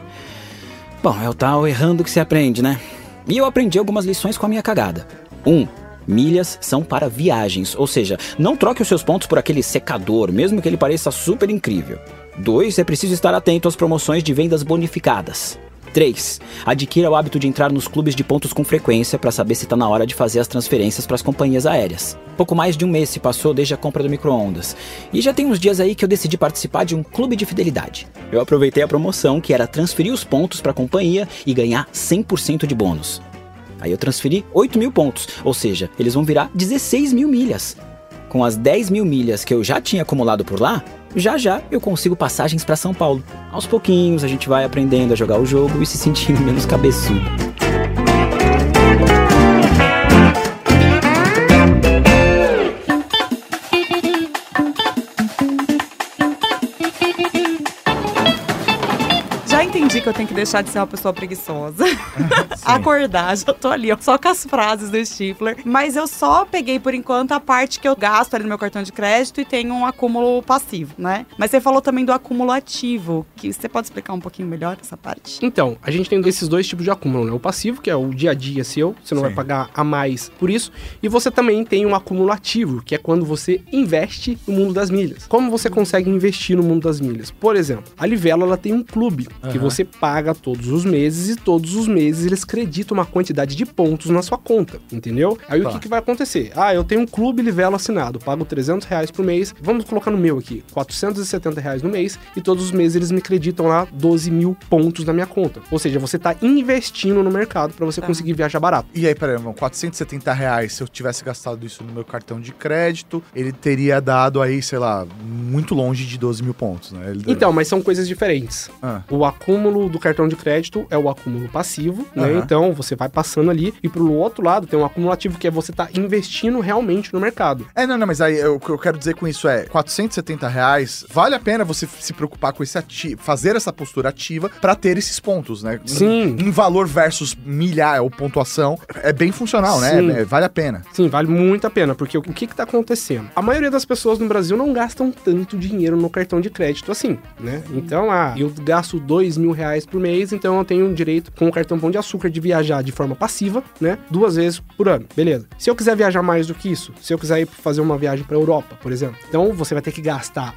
Bom, é o tal errando que se aprende, né? E eu aprendi algumas lições com a minha cagada. 1. Milhas são para viagens, ou seja, não troque os seus pontos por aquele secador, mesmo que ele pareça super incrível. 2. É preciso estar atento às promoções de vendas bonificadas. 3. Adquira o hábito de entrar nos clubes de pontos com frequência para saber se está na hora de fazer as transferências para as companhias aéreas. Pouco mais de um mês se passou desde a compra do micro-ondas. E já tem uns dias aí que eu decidi participar de um clube de fidelidade. Eu aproveitei a promoção, que era transferir os pontos para a companhia e ganhar 100% de bônus. Aí eu transferi 8.000 pontos, ou seja, eles vão virar 16.000 milhas. Com as 10.000 milhas que eu já tinha acumulado por lá, já eu consigo passagens para São Paulo. Aos pouquinhos a gente vai aprendendo a jogar o jogo e se sentindo menos cabeçudo. Entendi que eu tenho que deixar de ser uma pessoa preguiçosa. Acordar, já tô ali, ó, só com as frases do Stifler. Mas eu só peguei, por enquanto, a parte que eu gasto ali no meu cartão de crédito e tenho um acúmulo passivo, né? Mas você falou também do acúmulo ativo, que você pode explicar um pouquinho melhor essa parte? Então, a gente tem esses dois tipos de acúmulo, né? O passivo, que é o dia a dia seu, você não vai pagar a mais por isso. E você também tem um acúmulo ativo, que é quando você investe no mundo das milhas. Como você consegue investir no mundo das milhas? Por exemplo, a Livelo, ela tem um clube que você paga todos os meses e todos os meses eles creditam uma quantidade de pontos na sua conta, entendeu? Aí o que vai acontecer? Eu tenho um clube Livelo assinado, pago R$300 por mês, vamos colocar no meu aqui, R$470 no mês, e todos os meses eles me creditam lá 12.000 pontos na minha conta. Ou seja, você tá investindo no mercado para você conseguir viajar barato. E aí, peraí, irmão, R$470, se eu tivesse gastado isso no meu cartão de crédito, ele teria dado aí, sei lá, muito longe de 12.000 pontos, né? Então, mas são coisas diferentes. O acúmulo do cartão de crédito é o acúmulo passivo, né? Então, você vai passando ali, e pro outro lado tem um acumulativo, que é você tá investindo realmente no mercado. Não, mas aí o que eu quero dizer com isso é, R$470, vale a pena você se preocupar com esse ativo, fazer essa postura ativa pra ter esses pontos, né? Sim. Em valor versus milha ou pontuação, é bem funcional, Sim. né? Vale a pena. Sim, vale muito a pena, porque o que tá acontecendo? A maioria das pessoas no Brasil não gastam tanto dinheiro no cartão de crédito assim, né? Então, eu gasto R$2.000 por mês, então eu tenho direito, com o cartão Pão de Açúcar, de viajar de forma passiva, né? 2 vezes por ano, beleza. Se eu quiser viajar mais do que isso, se eu quiser ir fazer uma viagem pra Europa, por exemplo, então você vai ter que gastar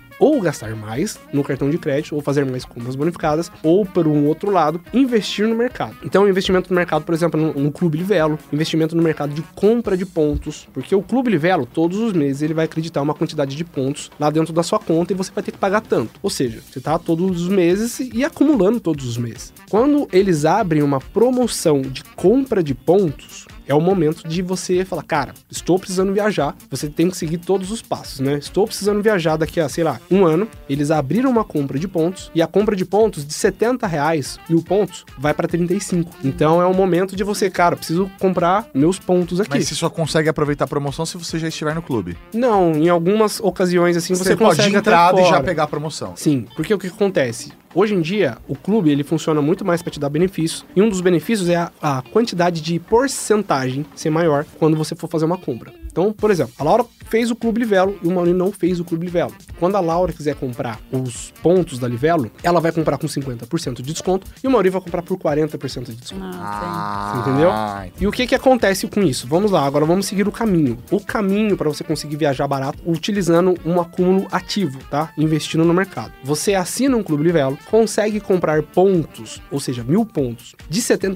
mais no cartão de crédito, ou fazer mais compras bonificadas, ou, por um outro lado, investir no mercado. Então, investimento no mercado, por exemplo, no Clube Livelo, investimento no mercado de compra de pontos, porque o Clube Livelo, todos os meses, ele vai acreditar uma quantidade de pontos lá dentro da sua conta e você vai ter que pagar tanto. Ou seja, você tá todos os meses e acumulando todos os meses. Quando eles abrem uma promoção de compra de pontos, é o momento de você falar, cara, estou precisando viajar, você tem que seguir todos os passos, né? Estou precisando viajar daqui a, sei lá, 1 ano, eles abriram uma compra de pontos, e a compra de pontos de R$70, 1.000 pontos, vai para 35. Então é o momento de você, cara, preciso comprar meus pontos aqui. Mas você só consegue aproveitar a promoção se você já estiver no clube. Não, em algumas ocasiões, assim, você consegue pode ir entrada e já pegar a promoção. Sim, porque o que acontece? Hoje em dia, o clube, ele funciona muito mais para te dar benefícios, e um dos benefícios é a quantidade de porcentagem ser maior quando você for fazer uma compra. Então, por exemplo, a Laura fez o Clube Livelo e o Maurinho não fez o Clube Livelo. Quando a Laura quiser comprar os pontos da Livelo, ela vai comprar com 50% de desconto e o Maurinho vai comprar por 40% de desconto. Entendeu? E o que acontece com isso? Vamos lá, agora vamos seguir o caminho. O caminho para você conseguir viajar barato utilizando um acúmulo ativo, tá? Investindo no mercado. Você assina um Clube Livelo, consegue comprar pontos, ou seja, 1.000 pontos, de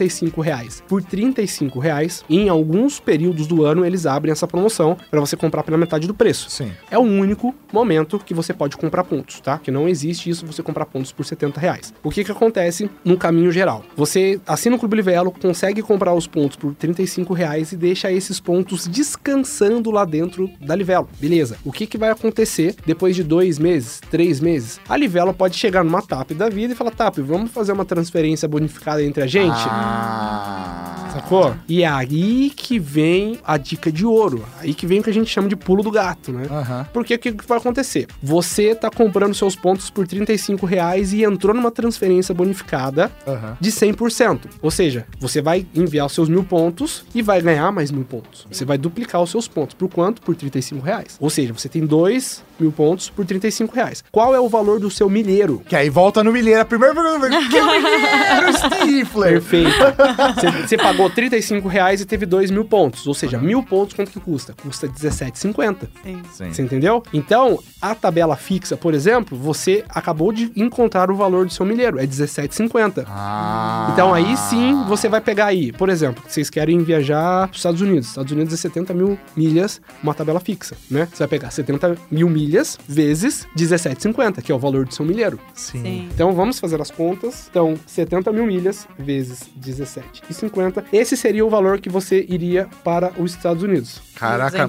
R$75 por R$35, e em alguns períodos do ano eles abrem essa promoção para você comprar pela metade do preço. Sim. É o único momento que você pode comprar pontos, tá? Que não existe isso, você comprar pontos por R$70. O que acontece no caminho geral? Você assina o Clube Livelo, consegue comprar os pontos por R$35 e deixa esses pontos descansando lá dentro da Livelo. Beleza. O que vai acontecer depois de 2 meses, 3 meses? A Livelo pode chegar numa TAP da vida e falar, TAP, vamos fazer uma transferência bonificada entre a gente? Sacou? E é aí que vem a dica de ouro. Aí que vem o que a gente chama de pulo do gato, né? Porque o que vai acontecer? Você tá comprando seus pontos por R$35 e entrou numa transferência bonificada de 100%. Ou seja, você vai enviar os seus 1.000 pontos e vai ganhar mais 1.000 pontos. Você vai duplicar os seus pontos. Por quanto? Por R$35. Ou seja, você tem 2.000 pontos por R$35. Qual é o valor do seu milheiro? Que aí volta no milheiro. A primeira pergunta, que é o milheiro, Stifler? Perfeito. Você pagou R$35 e teve 2.000 pontos. Ou seja, 1.000 pontos quanto que custa? Custa R$17,50. Sim. Você entendeu? Então, a tabela fixa, por exemplo, você acabou de encontrar o valor do seu milheiro. É R$17,50. Então, aí sim, você vai pegar aí, por exemplo, vocês querem viajar para os Estados Unidos. Estados Unidos é 70 mil milhas, uma tabela fixa, né? Você vai pegar 70 mil milhas vezes R$17,50, que é o valor do seu milheiro. Sim. Então, vamos fazer as contas. Então, 70 mil milhas vezes R$17,50. Esse seria o valor que você iria para os Estados Unidos. Caraca,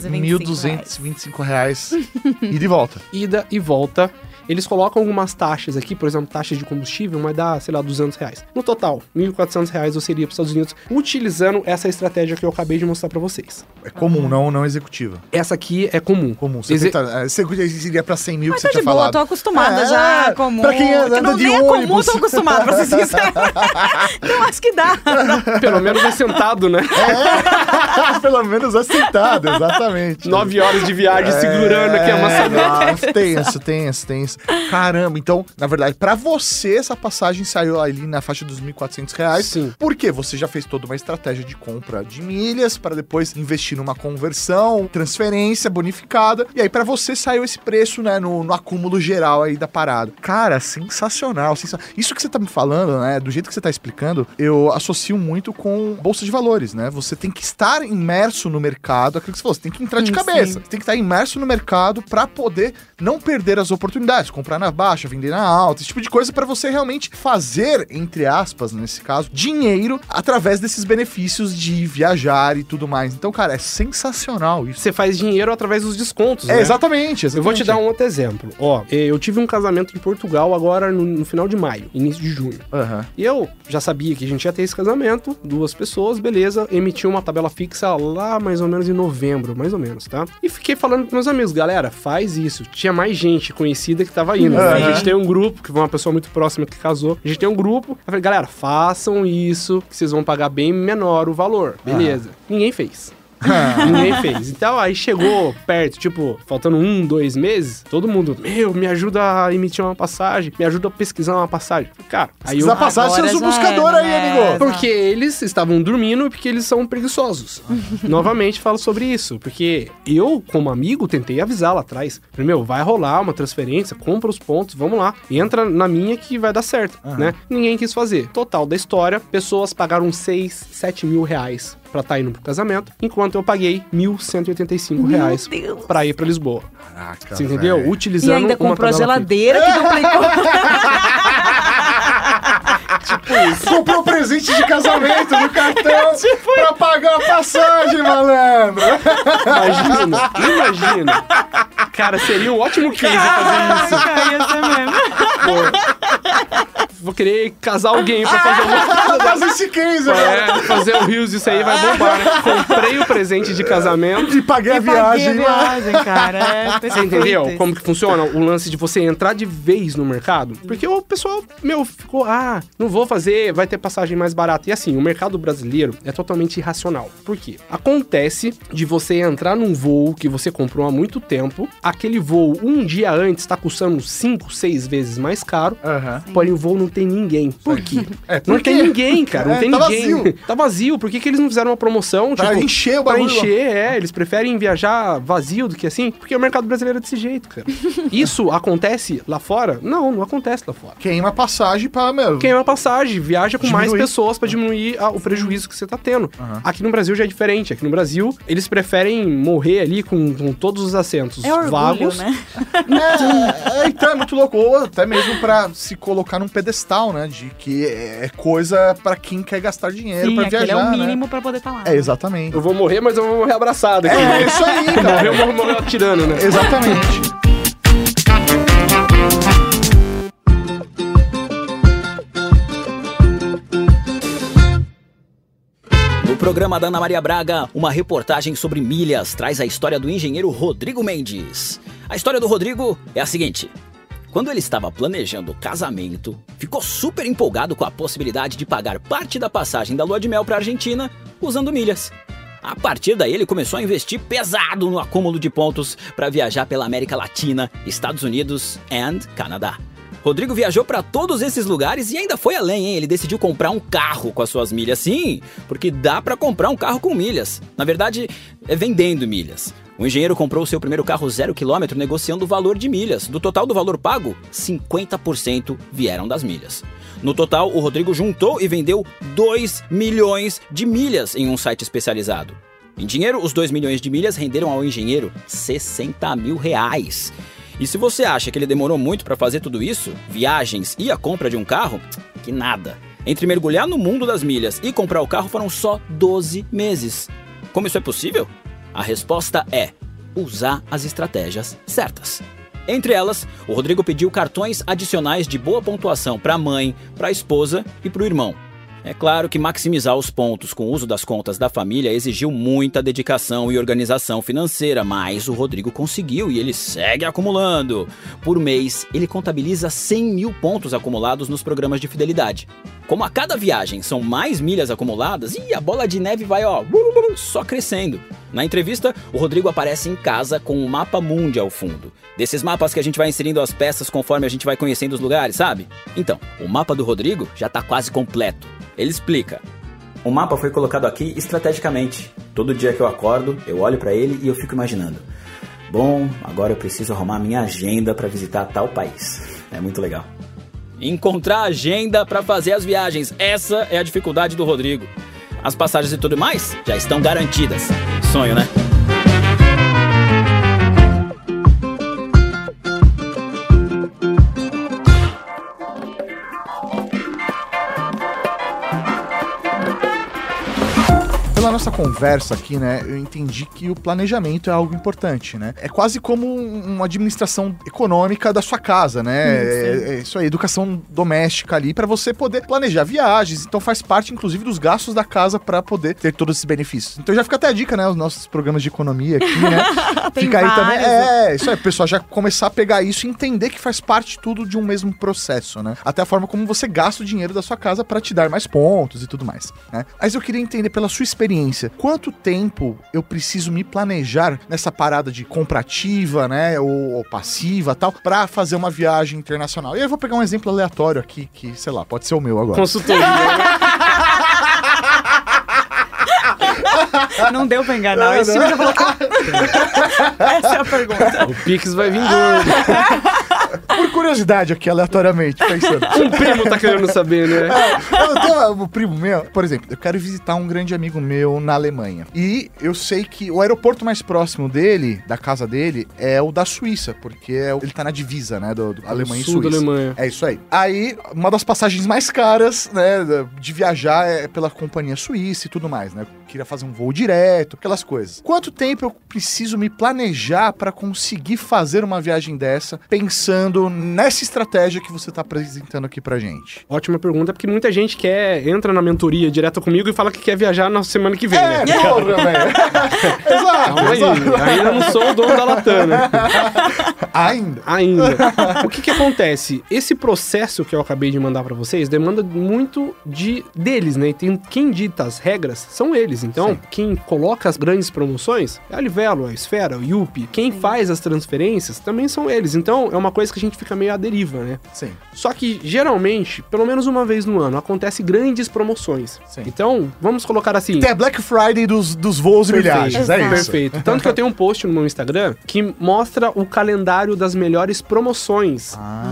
R$1.225 e de volta. Ida e volta. Eles colocam algumas taxas aqui, por exemplo, taxas de combustível, mas dá, sei lá, R$200. No total, R$1.400 você iria para os Estados Unidos utilizando essa estratégia que eu acabei de mostrar para vocês. É comum, não executiva. Essa aqui é comum. Comum. Você iria pra 100 mil Mas que você tá tinha de boa, falado. tô acostumada já, comum. Pra quem anda não, de nem ônibus. é comum, tô acostumada, pra ser sincero. Então acho que dá. Pelo menos é sentado, né? Pelo menos assentado, exatamente. 9 horas de viagem segurando aqui a maçaneta. Tenso. Caramba, então, na verdade, pra você, essa passagem saiu ali na faixa dos R$1.400. Sim. Por quê? Você já fez toda uma estratégia de compra de milhas para depois investir numa conversão, transferência bonificada. E aí, pra você, saiu esse preço, né, no acúmulo geral aí da parada. Cara, sensacional. Isso que você tá me falando, né, do jeito que você tá explicando, eu associo muito com bolsa de valores, né? Você tem que estar imerso no mercado, aquilo que você falou, você tem que entrar de cabeça. Você tem que estar imerso no mercado pra poder não perder as oportunidades, comprar na baixa, vender na alta, esse tipo de coisa pra você realmente fazer, entre aspas, nesse caso, dinheiro através desses benefícios de viajar e tudo mais. Então, cara, é sensacional isso. Você faz dinheiro através dos descontos, né? Exatamente. Eu vou te dar um outro exemplo. Ó, eu tive um casamento em Portugal agora no final de maio, início de junho. Uhum. E eu já sabia que a gente ia ter esse casamento, 2 pessoas, beleza, emiti uma tabela fixa lá mais ou menos em novembro, mais ou menos, tá? E fiquei falando com meus amigos, galera, faz isso. Tinha mais gente conhecida que tava indo. A gente tem um grupo, que foi uma pessoa muito próxima que casou, a gente tem um grupo, eu falei, galera, façam isso, que vocês vão pagar bem menor o valor. Beleza. Ninguém fez. Ninguém fez. Então aí chegou perto, tipo, faltando 1-2 meses, todo mundo, me ajuda a emitir uma passagem, me ajuda a pesquisar uma passagem. Cara, aí eu... passagem, você usa o buscador aí, amigo. Porque eles estavam dormindo e porque eles são preguiçosos. Novamente falo sobre isso, porque eu, como amigo, tentei avisar lá atrás. Falei, vai rolar uma transferência, compra os pontos, vamos lá. Entra na minha que vai dar certo, né? Ninguém quis fazer. Total da história, pessoas pagaram 6-7 mil reais pra estar indo pro casamento, enquanto eu paguei R$1.185 pra ir pra Lisboa. Caraca, você entendeu? velho. Utilizando E ainda uma comprou a tabela geladeira que duplicou. Comprou presente de casamento no cartão pra pagar a passagem, malandro. Imagina. Cara, seria um ótimo case fazer isso. Ia ser mesmo. Pô, vou querer casar alguém pra fazer uma... Faz esse case, velho. fazer o Rios, isso aí vai bombar, né? Comprei o presente de casamento. E paguei a viagem. Cara. Você entendeu como que funciona o lance de você entrar de vez no mercado? Porque o pessoal, ficou, não vou fazer, vai ter passagem mais barata. E assim, o mercado brasileiro é totalmente irracional. Por quê? Acontece de você entrar num voo que você comprou há muito tempo, aquele voo um dia antes tá custando 5-6 vezes mais caro, porém o voo não tem ninguém. Por quê? Não tem ninguém, cara, não tem ninguém. Vazio. Tá vazio. Por que eles não fizeram uma promoção? Pra encher o bagulho. Pra encher, eles preferem viajar vazio do que assim, porque o mercado brasileiro é desse jeito, cara. Isso acontece lá fora? Não acontece lá fora. Queima passagem pra, Queima passagem, viaja com mais Diminuir. pessoas pra diminuir o prejuízo que você tá tendo. Aqui no Brasil já é diferente. Aqui no Brasil, eles preferem morrer ali com todos os assentos vagos. Né? Então é muito louco. Ou até mesmo pra se colocar num pedestal, né? De que é coisa pra quem quer gastar dinheiro pra viajar, é o né? mínimo pra poder estar lá. Exatamente. Eu vou morrer, mas eu vou morrer abraçado aqui. É isso aí, cara. Morrer atirando, né? Exatamente. No programa da Ana Maria Braga, uma reportagem sobre milhas traz a história do engenheiro Rodrigo Mendes. A história do Rodrigo é a seguinte: quando ele estava planejando o casamento, ficou super empolgado com a possibilidade de pagar parte da passagem da lua de mel para a Argentina usando milhas. A partir daí ele começou a investir pesado no acúmulo de pontos para viajar pela América Latina, Estados Unidos e Canadá. Rodrigo viajou para todos esses lugares e ainda foi além, hein? Ele decidiu comprar um carro com as suas milhas. Sim, porque dá para comprar um carro com milhas. Na verdade, é vendendo milhas. O engenheiro comprou o seu primeiro carro 0 km negociando o valor de milhas. Do total do valor pago, 50% vieram das milhas. No total, o Rodrigo juntou e vendeu 2 milhões de milhas em um site especializado. Em dinheiro, os 2 milhões de milhas renderam ao engenheiro 60 mil reais. E se você acha que ele demorou muito para fazer tudo isso, viagens e a compra de um carro, que nada. Entre mergulhar no mundo das milhas e comprar o carro foram só 12 meses. Como isso é possível? A resposta é usar as estratégias certas. Entre elas, o Rodrigo pediu cartões adicionais de boa pontuação para a mãe, para a esposa e para o irmão. É claro que maximizar os pontos com o uso das contas da família exigiu muita dedicação e organização financeira, mas o Rodrigo conseguiu e ele segue acumulando. Por mês, ele contabiliza 100 mil pontos acumulados nos programas de fidelidade. Como a cada viagem são mais milhas acumuladas, e a bola de neve vai só crescendo. Na entrevista, o Rodrigo aparece em casa com um mapa mundi ao fundo. Desses mapas que a gente vai inserindo as peças conforme a gente vai conhecendo os lugares, sabe? Então, o mapa do Rodrigo já tá quase completo. Ele explica. O mapa foi colocado aqui estrategicamente. Todo dia que eu acordo, eu olho pra ele e eu fico imaginando. Bom, agora eu preciso arrumar minha agenda pra visitar tal país. É muito legal. Encontrar agenda pra fazer as viagens. Essa é a dificuldade do Rodrigo. As passagens e tudo mais já estão garantidas. Sonho, né? Pela nossa conversa aqui, né, eu entendi que o planejamento é algo importante, né? É quase como uma administração econômica da sua casa, né? É isso aí, educação doméstica ali para você poder planejar viagens. Então faz parte, inclusive, dos gastos da casa para poder ter todos esses benefícios. Então já fica até a dica, né? Os nossos programas de economia aqui, né? Fica aí também. Isso aí, o pessoal já começar a pegar isso e entender que faz parte tudo de um mesmo processo, né? Até a forma como você gasta o dinheiro da sua casa para te dar mais pontos e tudo mais, né? Mas eu queria entender pela sua experiência, quanto tempo eu preciso me planejar nessa parada de compra ativa, né, ou passiva, tal, pra fazer uma viagem internacional. E aí eu vou pegar um exemplo aleatório aqui, que, sei lá, pode ser o meu agora. Consultoria, né? Não deu pra enganar. O Steve já falou. Essa é a pergunta. O Pix vai vir gordo. Por curiosidade aqui, aleatoriamente, pensando. Um primo tá querendo saber, né? Eu tenho um primo meu, por exemplo, eu quero visitar um grande amigo meu na Alemanha. E eu sei que o aeroporto mais próximo dele, da casa dele, é o da Suíça, porque ele tá na divisa, né, do Alemanha e Suíça. Sul da Alemanha. É isso aí. Aí, uma das passagens mais caras, né, de viajar é pela companhia suíça e tudo mais, né? Eu queria fazer um voo direto, aquelas coisas. Quanto tempo eu preciso me planejar para conseguir fazer uma viagem dessa, pensando nessa estratégia que você tá apresentando aqui pra gente? Ótima pergunta, porque muita gente entra na mentoria direto comigo e fala que quer viajar na semana que vem, né? Porra, velho. Exato. Calma aí, ainda não sou o dono da Latana. Ainda. O que acontece? Esse processo que eu acabei de mandar pra vocês demanda muito deles, né? E quem dita as regras são eles. Então, sim, quem coloca as grandes promoções é a Livelo, a Esfera, o Yupi. Quem faz as transferências também são eles. Então, é uma coisa que a gente fica meio à deriva, né? Sim. Só que, geralmente, pelo menos uma vez no ano, acontece grandes promoções. Sim. Então, vamos colocar assim... Tem a Black Friday dos voos e milhagens, é isso? Perfeito. Tanto que eu tenho um post no meu Instagram que mostra o calendário das melhores promoções.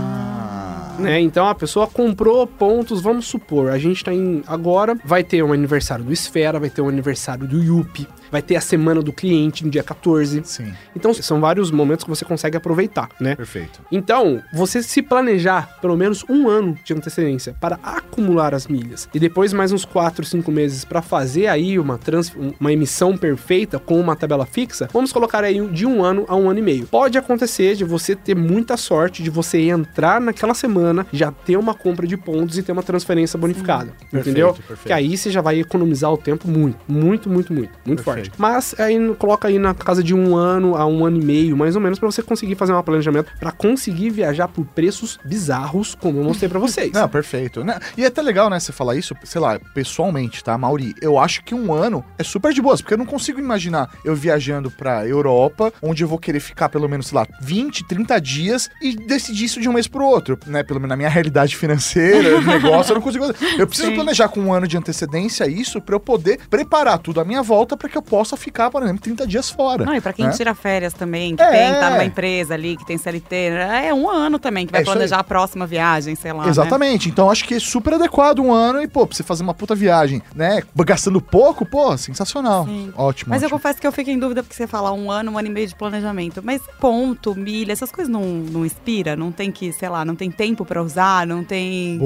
Né? Então a pessoa comprou pontos, vamos supor, a gente tá agora, vai ter um aniversário do Esfera, vai ter um aniversário do Yupi, vai ter a semana do cliente no dia 14. Sim. Então são vários momentos que você consegue aproveitar, né? Perfeito. Então, você se planejar pelo menos um ano de antecedência para acumular as milhas e depois mais uns 4, 5 meses para fazer aí uma emissão perfeita com uma tabela fixa, vamos colocar aí de 1 ano a 1 ano e meio. Pode acontecer de você ter muita sorte de você entrar naquela semana, já ter uma compra de pontos e ter uma transferência bonificada, entendeu? Perfeito. Que aí você já vai economizar o tempo muito forte. Mas aí coloca aí na casa de 1 ano a 1 ano e meio, mais ou menos, pra você conseguir fazer um planejamento, pra conseguir viajar por preços bizarros, como eu mostrei pra vocês. Não, perfeito. E é até legal, né, você falar isso, sei lá, pessoalmente, tá, Mauri? Eu acho que 1 ano é super de boas, porque eu não consigo imaginar eu viajando pra Europa, onde eu vou querer ficar pelo menos, sei lá, 20, 30 dias e decidir isso de um mês pro outro, né, pelo menos na minha realidade financeira, negócio, eu não consigo. Eu preciso Sim. planejar com um ano de antecedência isso pra eu poder preparar tudo à minha volta pra que eu possa ficar, por exemplo, 30 dias fora. Não, e pra quem né? tira férias também, que É. tá numa empresa ali, que tem CLT, é um ano também, que vai É isso planejar a próxima viagem, sei lá, né? Exatamente. Então acho que é super adequado um ano e, pô, pra você fazer uma puta viagem, né? Gastando pouco, pô, sensacional. Sim. Ótimo. Mas eu ótimo. confesso que eu fico em dúvida porque você fala um ano e meio de planejamento. Mas ponto, milha, essas coisas não inspira? Não tem que, sei lá, não tem tempo pra usar, não tem...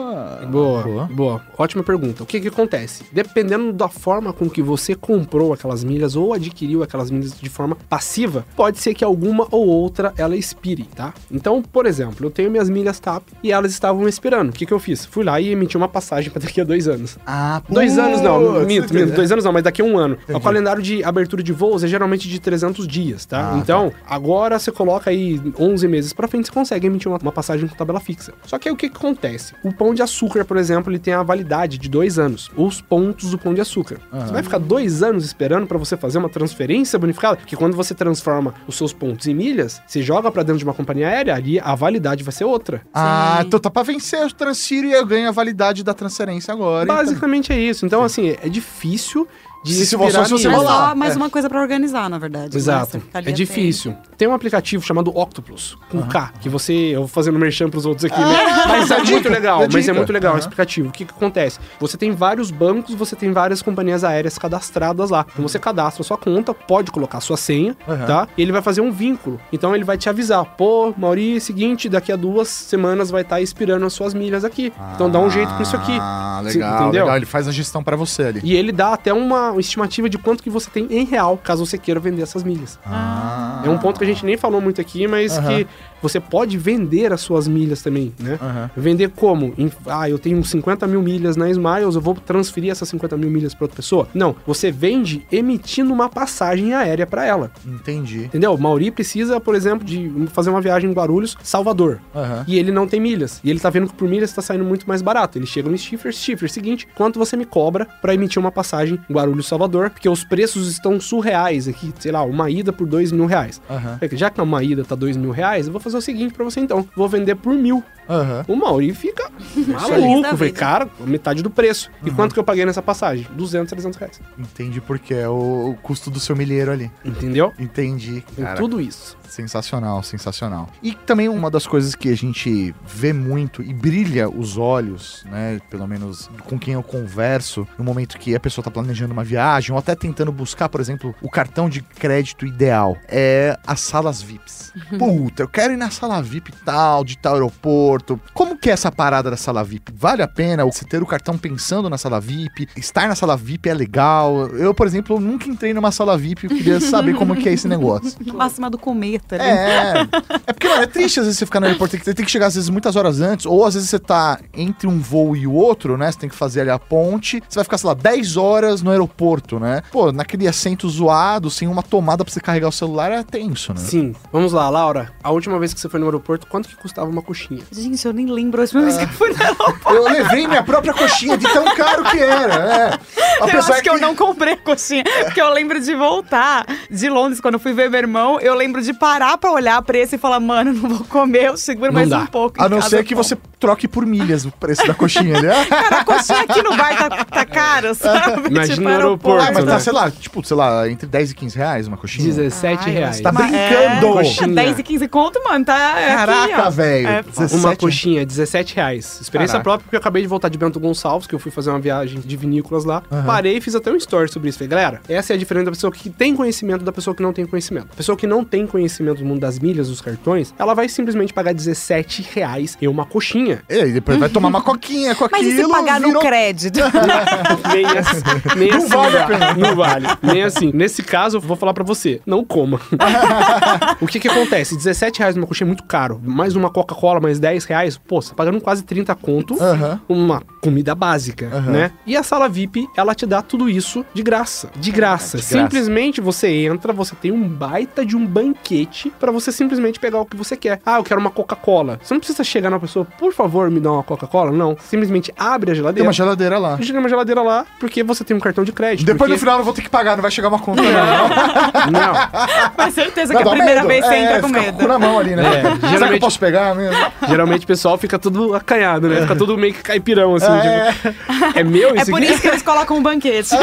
Boa. Ótima pergunta. O que acontece? Dependendo da forma com que você comprou aquelas milhas ou adquiriu aquelas milhas de forma passiva, pode ser que alguma ou outra ela expire, tá? Então, por exemplo, eu tenho minhas milhas TAP e elas estavam expirando. O que eu fiz? Fui lá e emiti uma passagem pra daqui a 2 anos. Ah, 2 anos não, minto, entendi. 2 anos não, mas daqui a 1 ano. O calendário de abertura de voos é geralmente de 300 dias, tá? Então, agora você coloca aí 11 meses pra frente, você consegue emitir uma passagem com tabela fixa. Só que aí o que acontece? O Pão de Açúcar, por exemplo, ele tem a validade de 2 anos. Os pontos do Pão de Açúcar. Você vai ficar 2 anos esperando pra você fazer uma transferência bonificada? Porque quando você transforma os seus pontos em milhas, você joga pra dentro de uma companhia aérea, ali a validade vai ser outra. Ah, Sim. então tá pra vencer, eu transfiro e eu ganho a validade da transferência agora. Basicamente é isso. Então, assim, é difícil de Se inspirar você nisso. É rolar. só mais uma coisa pra organizar, na verdade. Exato. Né? Você fica ali É difícil. Tem um aplicativo chamado Octopus, com K, que você... Eu vou fazendo merchan pros outros aqui, né? Mas é muito legal, mas é muito legal esse aplicativo. O que acontece? Você tem vários bancos, você tem várias companhias aéreas cadastradas lá. Então você cadastra a sua conta, pode colocar a sua senha, tá? E ele vai fazer um vínculo. Então ele vai te avisar, pô, Mauri, seguinte, daqui a 2 semanas vai estar expirando as suas milhas aqui. Então dá um jeito com isso aqui. Ah, Sim, legal, entendeu? legal. Ele faz a gestão pra você ali. E ele dá até uma estimativa de quanto que você tem em real, caso você queira vender essas milhas. É um ponto que a gente nem falou muito aqui, mas que você pode vender as suas milhas também, né? Vender como? Eu tenho 50 mil milhas na Smiles, eu vou transferir essas 50 mil milhas para outra pessoa? Não, você vende emitindo uma passagem aérea para ela. Entendi. Entendeu? Mauri precisa, por exemplo, de fazer uma viagem em Guarulhos, Salvador. E ele não tem milhas. E ele tá vendo que por milhas tá saindo muito mais barato. Ele chega no Stifler, seguinte, quanto você me cobra para emitir uma passagem em Guarulhos, Salvador? Porque os preços estão surreais aqui. Sei lá, uma ida por R$2 mil. Já que uma ida tá R$2 mil, eu vou fazer o seguinte pra você então. Vou vender por 1.000. O Mauri fica maluco, velho. Cara, metade do preço. E quanto que eu paguei nessa passagem? 200, 300 reais. Entendi porque é o custo do seu milheiro ali. Entendeu? Entendi. Tem Cara, tudo isso. sensacional, sensacional. E também uma das coisas que a gente vê muito e brilha os olhos, né? Pelo menos com quem eu converso, no momento que a pessoa tá planejando uma viagem ou até tentando buscar, por exemplo, o cartão de crédito ideal, é as salas VIPs. Puta, eu quero ir na sala VIP tal, de tal aeroporto. Como que é essa parada da sala VIP? Vale a pena você ter o cartão pensando na sala VIP? Estar na sala VIP é legal? Eu, por exemplo, nunca entrei numa sala VIP, eu queria saber como que é esse negócio. No máximo do cometa, né? É porque, mano, é triste às vezes você ficar no aeroporto, você tem que chegar às vezes muitas horas antes, ou às vezes você tá entre um voo e o outro, né? Você tem que fazer ali a ponte, você vai ficar, sei lá, 10 horas no aeroporto, né? Pô, naquele assento zoado, sem uma tomada pra você carregar o celular, é tenso, né? Sim. Vamos lá, Laura. A última vez que você foi no aeroporto, quanto que custava uma coxinha? Gente, eu nem lembro a última vez que eu fui no aeroporto. Eu levei minha própria coxinha de tão caro que era, Eu acho que eu não comprei a coxinha, porque eu lembro de voltar de Londres, quando eu fui ver meu irmão, eu lembro de parar pra olhar preço e falar, mano, não vou comer, eu seguro Não mais dá. um pouco. A em não casa, ser que eu você troque por milhas o preço da coxinha ali. Cara, a coxinha aqui no bar tá caro, sabe? Imagina Tipo, no aeroporto, Mas tá, né? sei lá, entre 10 e 15 reais uma coxinha. 17 reais. Tá brincando! Coxinha. 10 e 15 conto, mano, tá Caraca, aqui, ó. velho. É, 17. Uma coxinha, 17 reais. Experiência Caraca. própria, porque eu acabei de voltar de Bento Gonçalves, que eu fui fazer uma viagem de vinícolas lá. Parei e fiz até um story sobre isso. Falei, galera, essa é a diferença da pessoa que tem conhecimento da pessoa que não tem conhecimento. A pessoa que não tem conhecimento do mundo das milhas, dos cartões, ela vai simplesmente pagar 17 reais em uma coxinha. E aí depois vai tomar uma coquinha com Mas aquilo. e se pagar no virou- crédito? Nem assim. Nem assim vale a dá. Não vale. Nem assim. Nesse caso, eu vou falar pra você, não coma. O que acontece? 17 reais numa coxinha é muito caro. Mais uma Coca-Cola, mais 10 reais, pô, você tá pagando quase 30 conto. Aham. Uma comida básica, né? E a sala VIP, ela te dá tudo isso de graça. De graça. Simplesmente você entra, você tem um baita de um banquete pra você simplesmente pegar o que você quer. Ah, eu quero uma Coca-Cola. Você não precisa chegar na pessoa, por favor, me dá uma Coca-Cola. Não. Simplesmente abre a geladeira. Tem uma geladeira lá. Chega uma geladeira lá, porque você tem um cartão de crédito. Depois porque... no final eu vou ter que pagar, não vai chegar uma conta. Não. Com certeza que a primeira vez você entra com fica medo. com o cu na mão ali, né? Será que eu geralmente- posso pegar mesmo? Geralmente o pessoal fica tudo acanhado, né? Fica tudo meio que caipirão, assim. Tipo, é meu É isso por aqui? isso que eles colocam um banquete.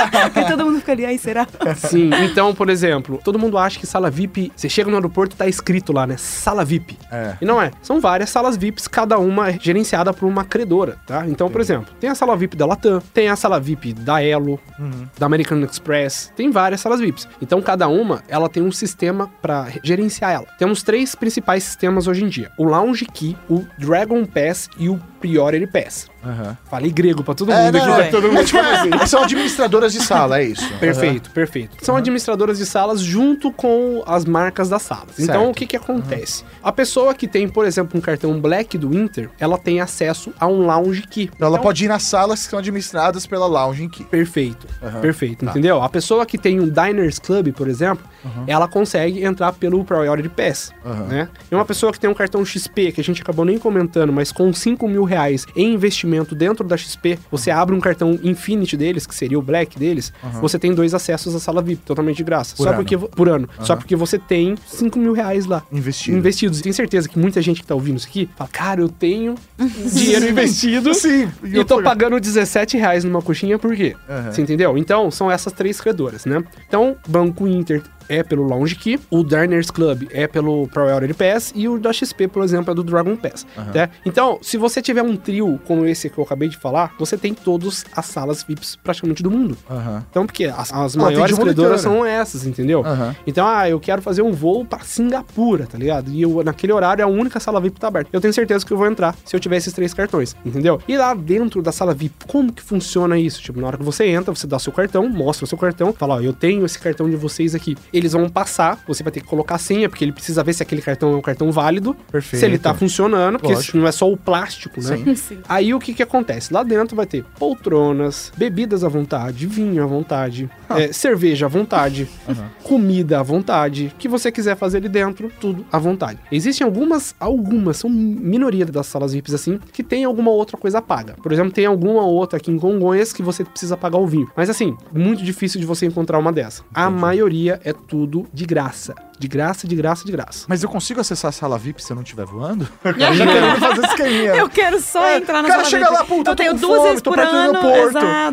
E todo mundo fica ali, ai, será? Sim, então, por exemplo, todo mundo acha que sala VIP, você chega no aeroporto, tá escrito lá, né? Sala VIP. É. E não é. São várias salas VIPs, cada uma é gerenciada por uma credora, tá? Então, por exemplo, tem a sala VIP da Latam, tem a sala VIP da Elo, da American Express, tem várias salas VIPs. Então, cada uma, ela tem um sistema pra gerenciar ela. Temos 3 principais sistemas hoje em dia. O Lounge Key, o Dragon Pass e o Priority Pass. Falei grego pra todo mundo aqui, não, pra todo mundo. tipo assim, são administradoras de sala, é isso? Perfeito, perfeito. São administradoras de salas junto com as marcas das salas. Então, Certo. o que que acontece? A pessoa que tem, por exemplo, um cartão Black do Inter, ela tem acesso a um Lounge Key. Então, ela pode ir nas salas que são administradas pela Lounge Key. Perfeito, perfeito, entendeu? A pessoa que tem um Diners Club, por exemplo, ela consegue entrar pelo Priority Pass, né? E uma pessoa que tem um cartão XP, que a gente acabou nem comentando, mas com 5 mil reais em investimento dentro da XP, você abre um cartão Infinity deles, que seria o Black deles, você tem 2 acessos à sala VIP, totalmente de graça. Por Só ano. porque por ano. Só porque você tem 5 mil reais lá. Investidos. Tenho certeza que muita gente que tá ouvindo isso aqui fala, cara, eu tenho dinheiro investido Sim. e tô pagando R$17 numa coxinha, por quê? Você entendeu? Então, são essas 3 credoras, né? Então, Banco Inter é pelo Lounge Key, o Diners Club é pelo Priority Pass e o da XP, por exemplo, é do Dragon Pass, né? Então, se você tiver um trio como esse que eu acabei de falar, você tem todas as salas VIPs praticamente do mundo. Então, porque as maiores credoras são essas, entendeu? Então, eu quero fazer um voo pra Singapura, tá ligado? E naquele horário, a única sala VIP tá aberta. Eu tenho certeza que eu vou entrar se eu tiver esses 3 cartões, entendeu? E lá dentro da sala VIP, como que funciona isso? Tipo, na hora que você entra, você dá o seu cartão, mostra o seu cartão, fala, ó, eu tenho esse cartão de vocês aqui. Eles vão passar, você vai ter que colocar a senha, porque ele precisa ver se aquele cartão é um cartão válido, Perfeito. se ele tá funcionando, porque Lógico. não é só o plástico, né? Sim. Aí o que que acontece? Lá dentro vai ter poltronas, bebidas à vontade, vinho à vontade, cerveja à vontade, comida à vontade, o que você quiser fazer ali dentro, tudo à vontade. Existem algumas, são minoria das salas VIPs assim, que tem alguma outra coisa paga. Por exemplo, tem alguma outra aqui em Congonhas que você precisa pagar o vinho. Mas assim, muito difícil de você encontrar uma dessa. A maioria é tudo de graça. De graça, de graça, de graça. Mas eu consigo acessar a sala VIP se eu não estiver voando? Já querendo fazer esse esqueminha. Eu quero só entrar na cara sala chega VIP. lá, puta, eu tenho tô com 2 fome, vezes tô por perto do ano. aeroporto.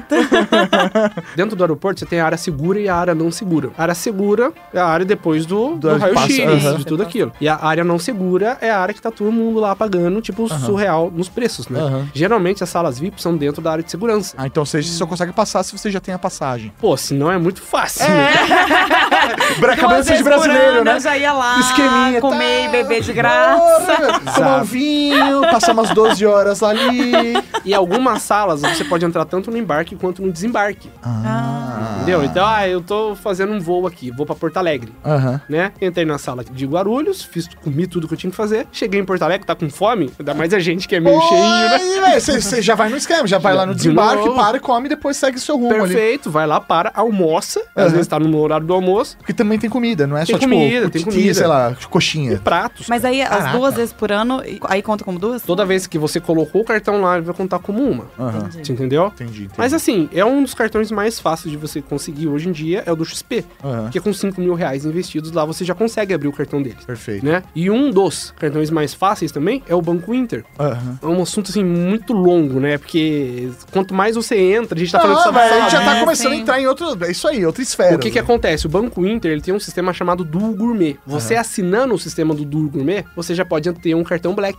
Exato. Dentro do aeroporto, você tem a área segura e a área não segura. A área segura é a área depois do raio-x, passa, de tudo aquilo. E a área não segura é a área que tá todo mundo lá pagando, tipo, surreal nos preços, né? Geralmente, as salas VIP são dentro da área de segurança. Ah, então você só consegue passar se você já tem a passagem. Pô, senão é muito fácil, né? Cabeça de brasileiro, né? Eu já ia lá Esqueminha, comer tá. e beber de graça. Tomar um vinho, passar umas 12 horas ali. E algumas salas você pode entrar tanto no embarque quanto no desembarque. Entendeu? Então, eu tô fazendo um voo aqui, vou pra Porto Alegre, né? Entrei na sala de Guarulhos, comi tudo que eu tinha que fazer. Cheguei em Porto Alegre, tá com fome, ainda mais a gente que é meio cheinho, né? Você já vai no esquema, já vai lá no De desembarque, novo. para e come e depois segue o seu rumo ali. Perfeito, vai lá, para, almoça, às vezes tá no horário do almoço, Porque também tem comida, não é Tem só comida, tipo tem titi, comida. sei lá, coxinha. pratos. Mas aí, Caraca. as 2 vezes por ano, aí conta como 2? Toda vez que você colocou o cartão lá, ele vai contar como uma. Entendi. Você entendeu? Entendi. Mas assim, é um dos cartões mais fáceis de você conseguir hoje em dia, é o do XP. Porque com 5 mil reais investidos lá, você já consegue abrir o cartão deles. Perfeito. Né? E um dos cartões mais fáceis também é o Banco Inter. É um assunto, assim, muito longo, né? Porque quanto mais você entra, a gente tá falando Ah, mas a gente já sala. tá começando a sim. entrar em outro... É isso aí, outra esfera. O que acontece? O Banco Inter, ele tem um sistema chamado Duo Gourmet. Você assinando o sistema do Duo Gourmet, você já pode ter um cartão Black.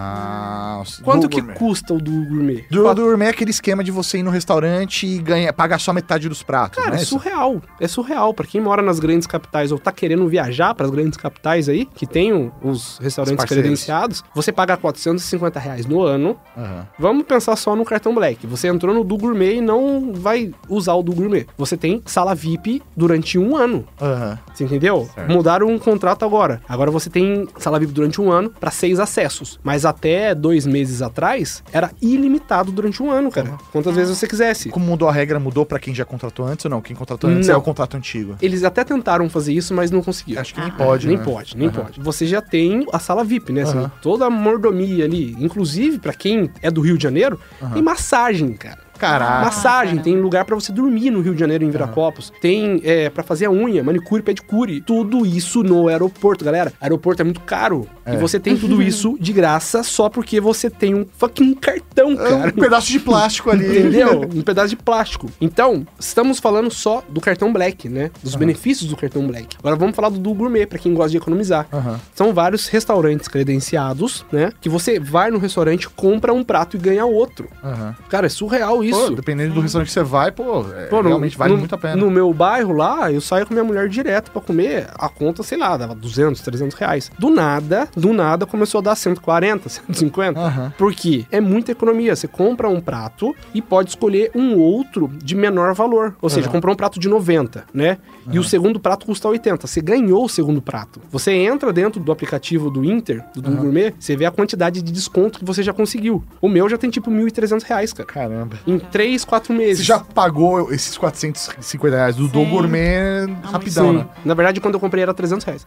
Ah, Quanto Duo que Gourmet. custa o Duo Gourmet? Duo Gourmet é aquele esquema de você ir no restaurante e pagar só metade dos pratos, Cara, né? é surreal. É surreal. Pra quem mora nas grandes capitais ou tá querendo viajar pras grandes capitais aí, que tem os restaurantes parceiros. credenciados, você paga R$450 no ano. Vamos pensar só no cartão Black. Você entrou no Duo Gourmet e não vai usar o Duo Gourmet. Você tem sala VIP durante um ano. Aham. Você entendeu? Mudaram um contrato agora. Agora você tem sala VIP durante um ano pra 6 acessos. Mas até 2 meses atrás, era ilimitado durante um ano, cara. Quantas vezes você quisesse. Como mudou a regra, mudou pra quem já contratou antes ou não? Quem contratou antes é Não. o contrato antigo. Eles até tentaram fazer isso, mas não conseguiram. Acho que nem pode, Nem né? pode, nem pode. Você já tem a sala VIP, né? Assim, toda a mordomia ali. Inclusive, pra quem é do Rio de Janeiro, tem massagem, cara. Caraca. Massagem, tem lugar pra você dormir no Rio de Janeiro, em Viracopos. Tem pra fazer a unha, manicure, pedicure. Tudo isso no aeroporto, galera. Aeroporto é muito caro. E você tem tudo isso de graça só porque você tem um fucking cartão, cara. Um pedaço de plástico ali. Entendeu? Um pedaço de plástico. Então, estamos falando só do cartão Black, né? Dos benefícios do cartão Black. Agora vamos falar do gourmet, pra quem gosta de economizar. São vários restaurantes credenciados, né? Que você vai no restaurante, compra um prato e ganha outro. Cara, é surreal isso. Pô, dependendo do restaurante que você vai, Pô, realmente vale muito a pena. No meu bairro lá, eu saio com minha mulher direto pra comer, a conta, sei lá, dava 200, 300 reais. Do nada, começou a dar 140, 150. Por quê? É muita economia. Você compra um prato e pode escolher um outro de menor valor. Ou seja, comprou um prato de 90, né? E o segundo prato custa 80. Você ganhou o segundo prato. Você entra dentro do aplicativo do Inter, do Gourmet, você vê a quantidade de desconto que você já conseguiu. O meu já tem tipo 1.300 reais, cara. Caramba. Em 3, 4 meses. Você já pagou esses 450 reais do Gourmet rapidão, Sim. né? Na verdade, quando eu comprei era 300 reais.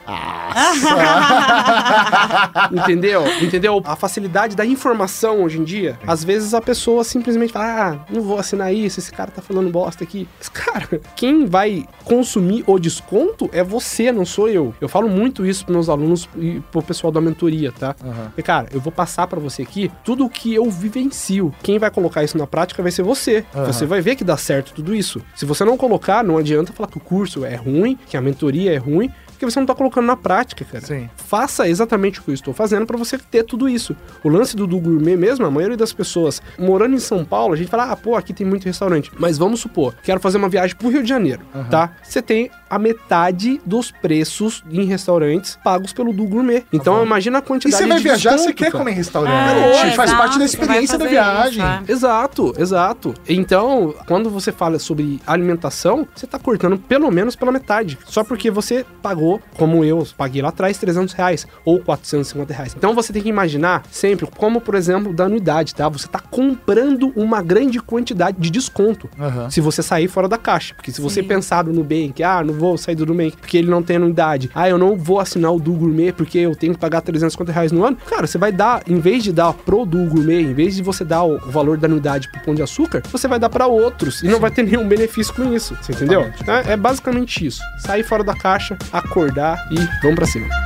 Entendeu? A facilidade da informação hoje em dia, às vezes a pessoa simplesmente fala, não vou assinar isso, esse cara tá falando bosta aqui. Mas, cara, quem vai consumir o desconto é você, não sou eu. Eu falo muito isso pros meus alunos e pro pessoal da mentoria, tá? Porque, cara, eu vou passar pra você aqui tudo o que eu vivencio. Quem vai colocar isso na prática vai ser você. Você vai ver que dá certo tudo isso. Se você não colocar, não adianta falar que o curso é ruim, que a mentoria é ruim, porque você não tá colocando na prática, cara. Sim. Faça exatamente o que eu estou fazendo pra você ter tudo isso. O lance do Gourmet mesmo, a maioria das pessoas morando em São Paulo, a gente fala, aqui tem muito restaurante. Mas vamos supor, quero fazer uma viagem pro Rio de Janeiro, tá? Você tem a metade dos preços em restaurantes pagos pelo Gourmet. Então, imagina a E quantidade você vai de viajar, desconto, você quer cara. comer em restaurante. Faz parte da experiência da viagem. Exato. Então, quando você fala sobre alimentação, você tá cortando pelo menos pela metade. Só porque você pagou, como eu paguei lá atrás, 300 reais ou 450 reais. Então você tem que imaginar sempre, como por exemplo, da anuidade, tá? Você tá comprando uma grande quantidade de desconto se você sair fora da caixa. Porque se você pensar no Nubank, não vou sair do Nubank porque ele não tem anuidade. Eu não vou assinar o Gourmet porque eu tenho que pagar 350 reais no ano. Cara, você vai dar, em vez de dar pro Gourmet, em vez de você dar o valor da anuidade pro Pão de Açúcar, você vai dar pra outros e não vai ter nenhum benefício com isso. Você entendeu? É basicamente isso. Sair fora da caixa, acordar e vamos pra cima.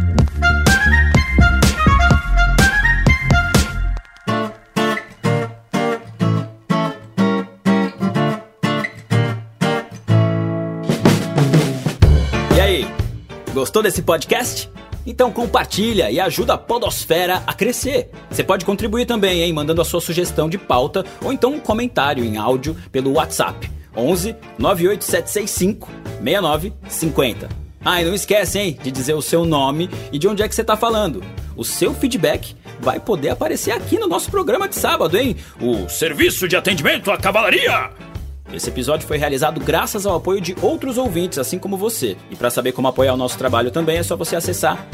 E aí, gostou desse podcast? Então compartilha e ajuda a Podosfera a crescer. Você pode contribuir também, mandando a sua sugestão de pauta ou então um comentário em áudio pelo WhatsApp 11 98765 6950. E não esquece, de dizer o seu nome e de onde é que você tá falando. O seu feedback vai poder aparecer aqui no nosso programa de sábado, o Serviço de Atendimento à Cavalaria. Esse episódio foi realizado graças ao apoio de outros ouvintes, assim como você. E para saber como apoiar o nosso trabalho também é só você acessar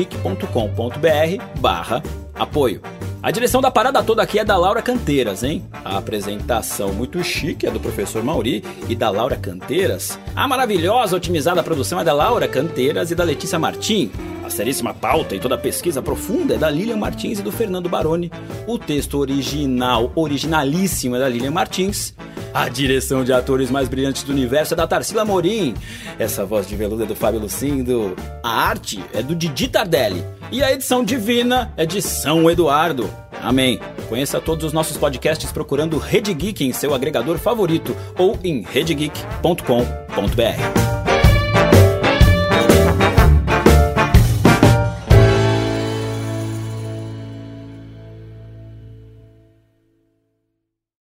redgeek.com.br/apoio. A direção da parada toda aqui é da Laura Canteiras, A apresentação muito chique é do professor Mauri e da Laura Canteiras. A maravilhosa, otimizada produção é da Laura Canteiras e da Letícia Martim. A seríssima pauta e toda a pesquisa profunda é da Lilian Martins e do Fernando Baroni. O texto originalíssimo é da Lilian Martins. A direção de atores mais brilhantes do universo é da Tarsila Morim. Essa voz de veludo é do Fábio Lucindo. A arte é do Didi Tardelli. E a edição divina é de São Eduardo. Amém. Conheça todos os nossos podcasts procurando Rede Geek em seu agregador favorito ou em redgeek.com.br.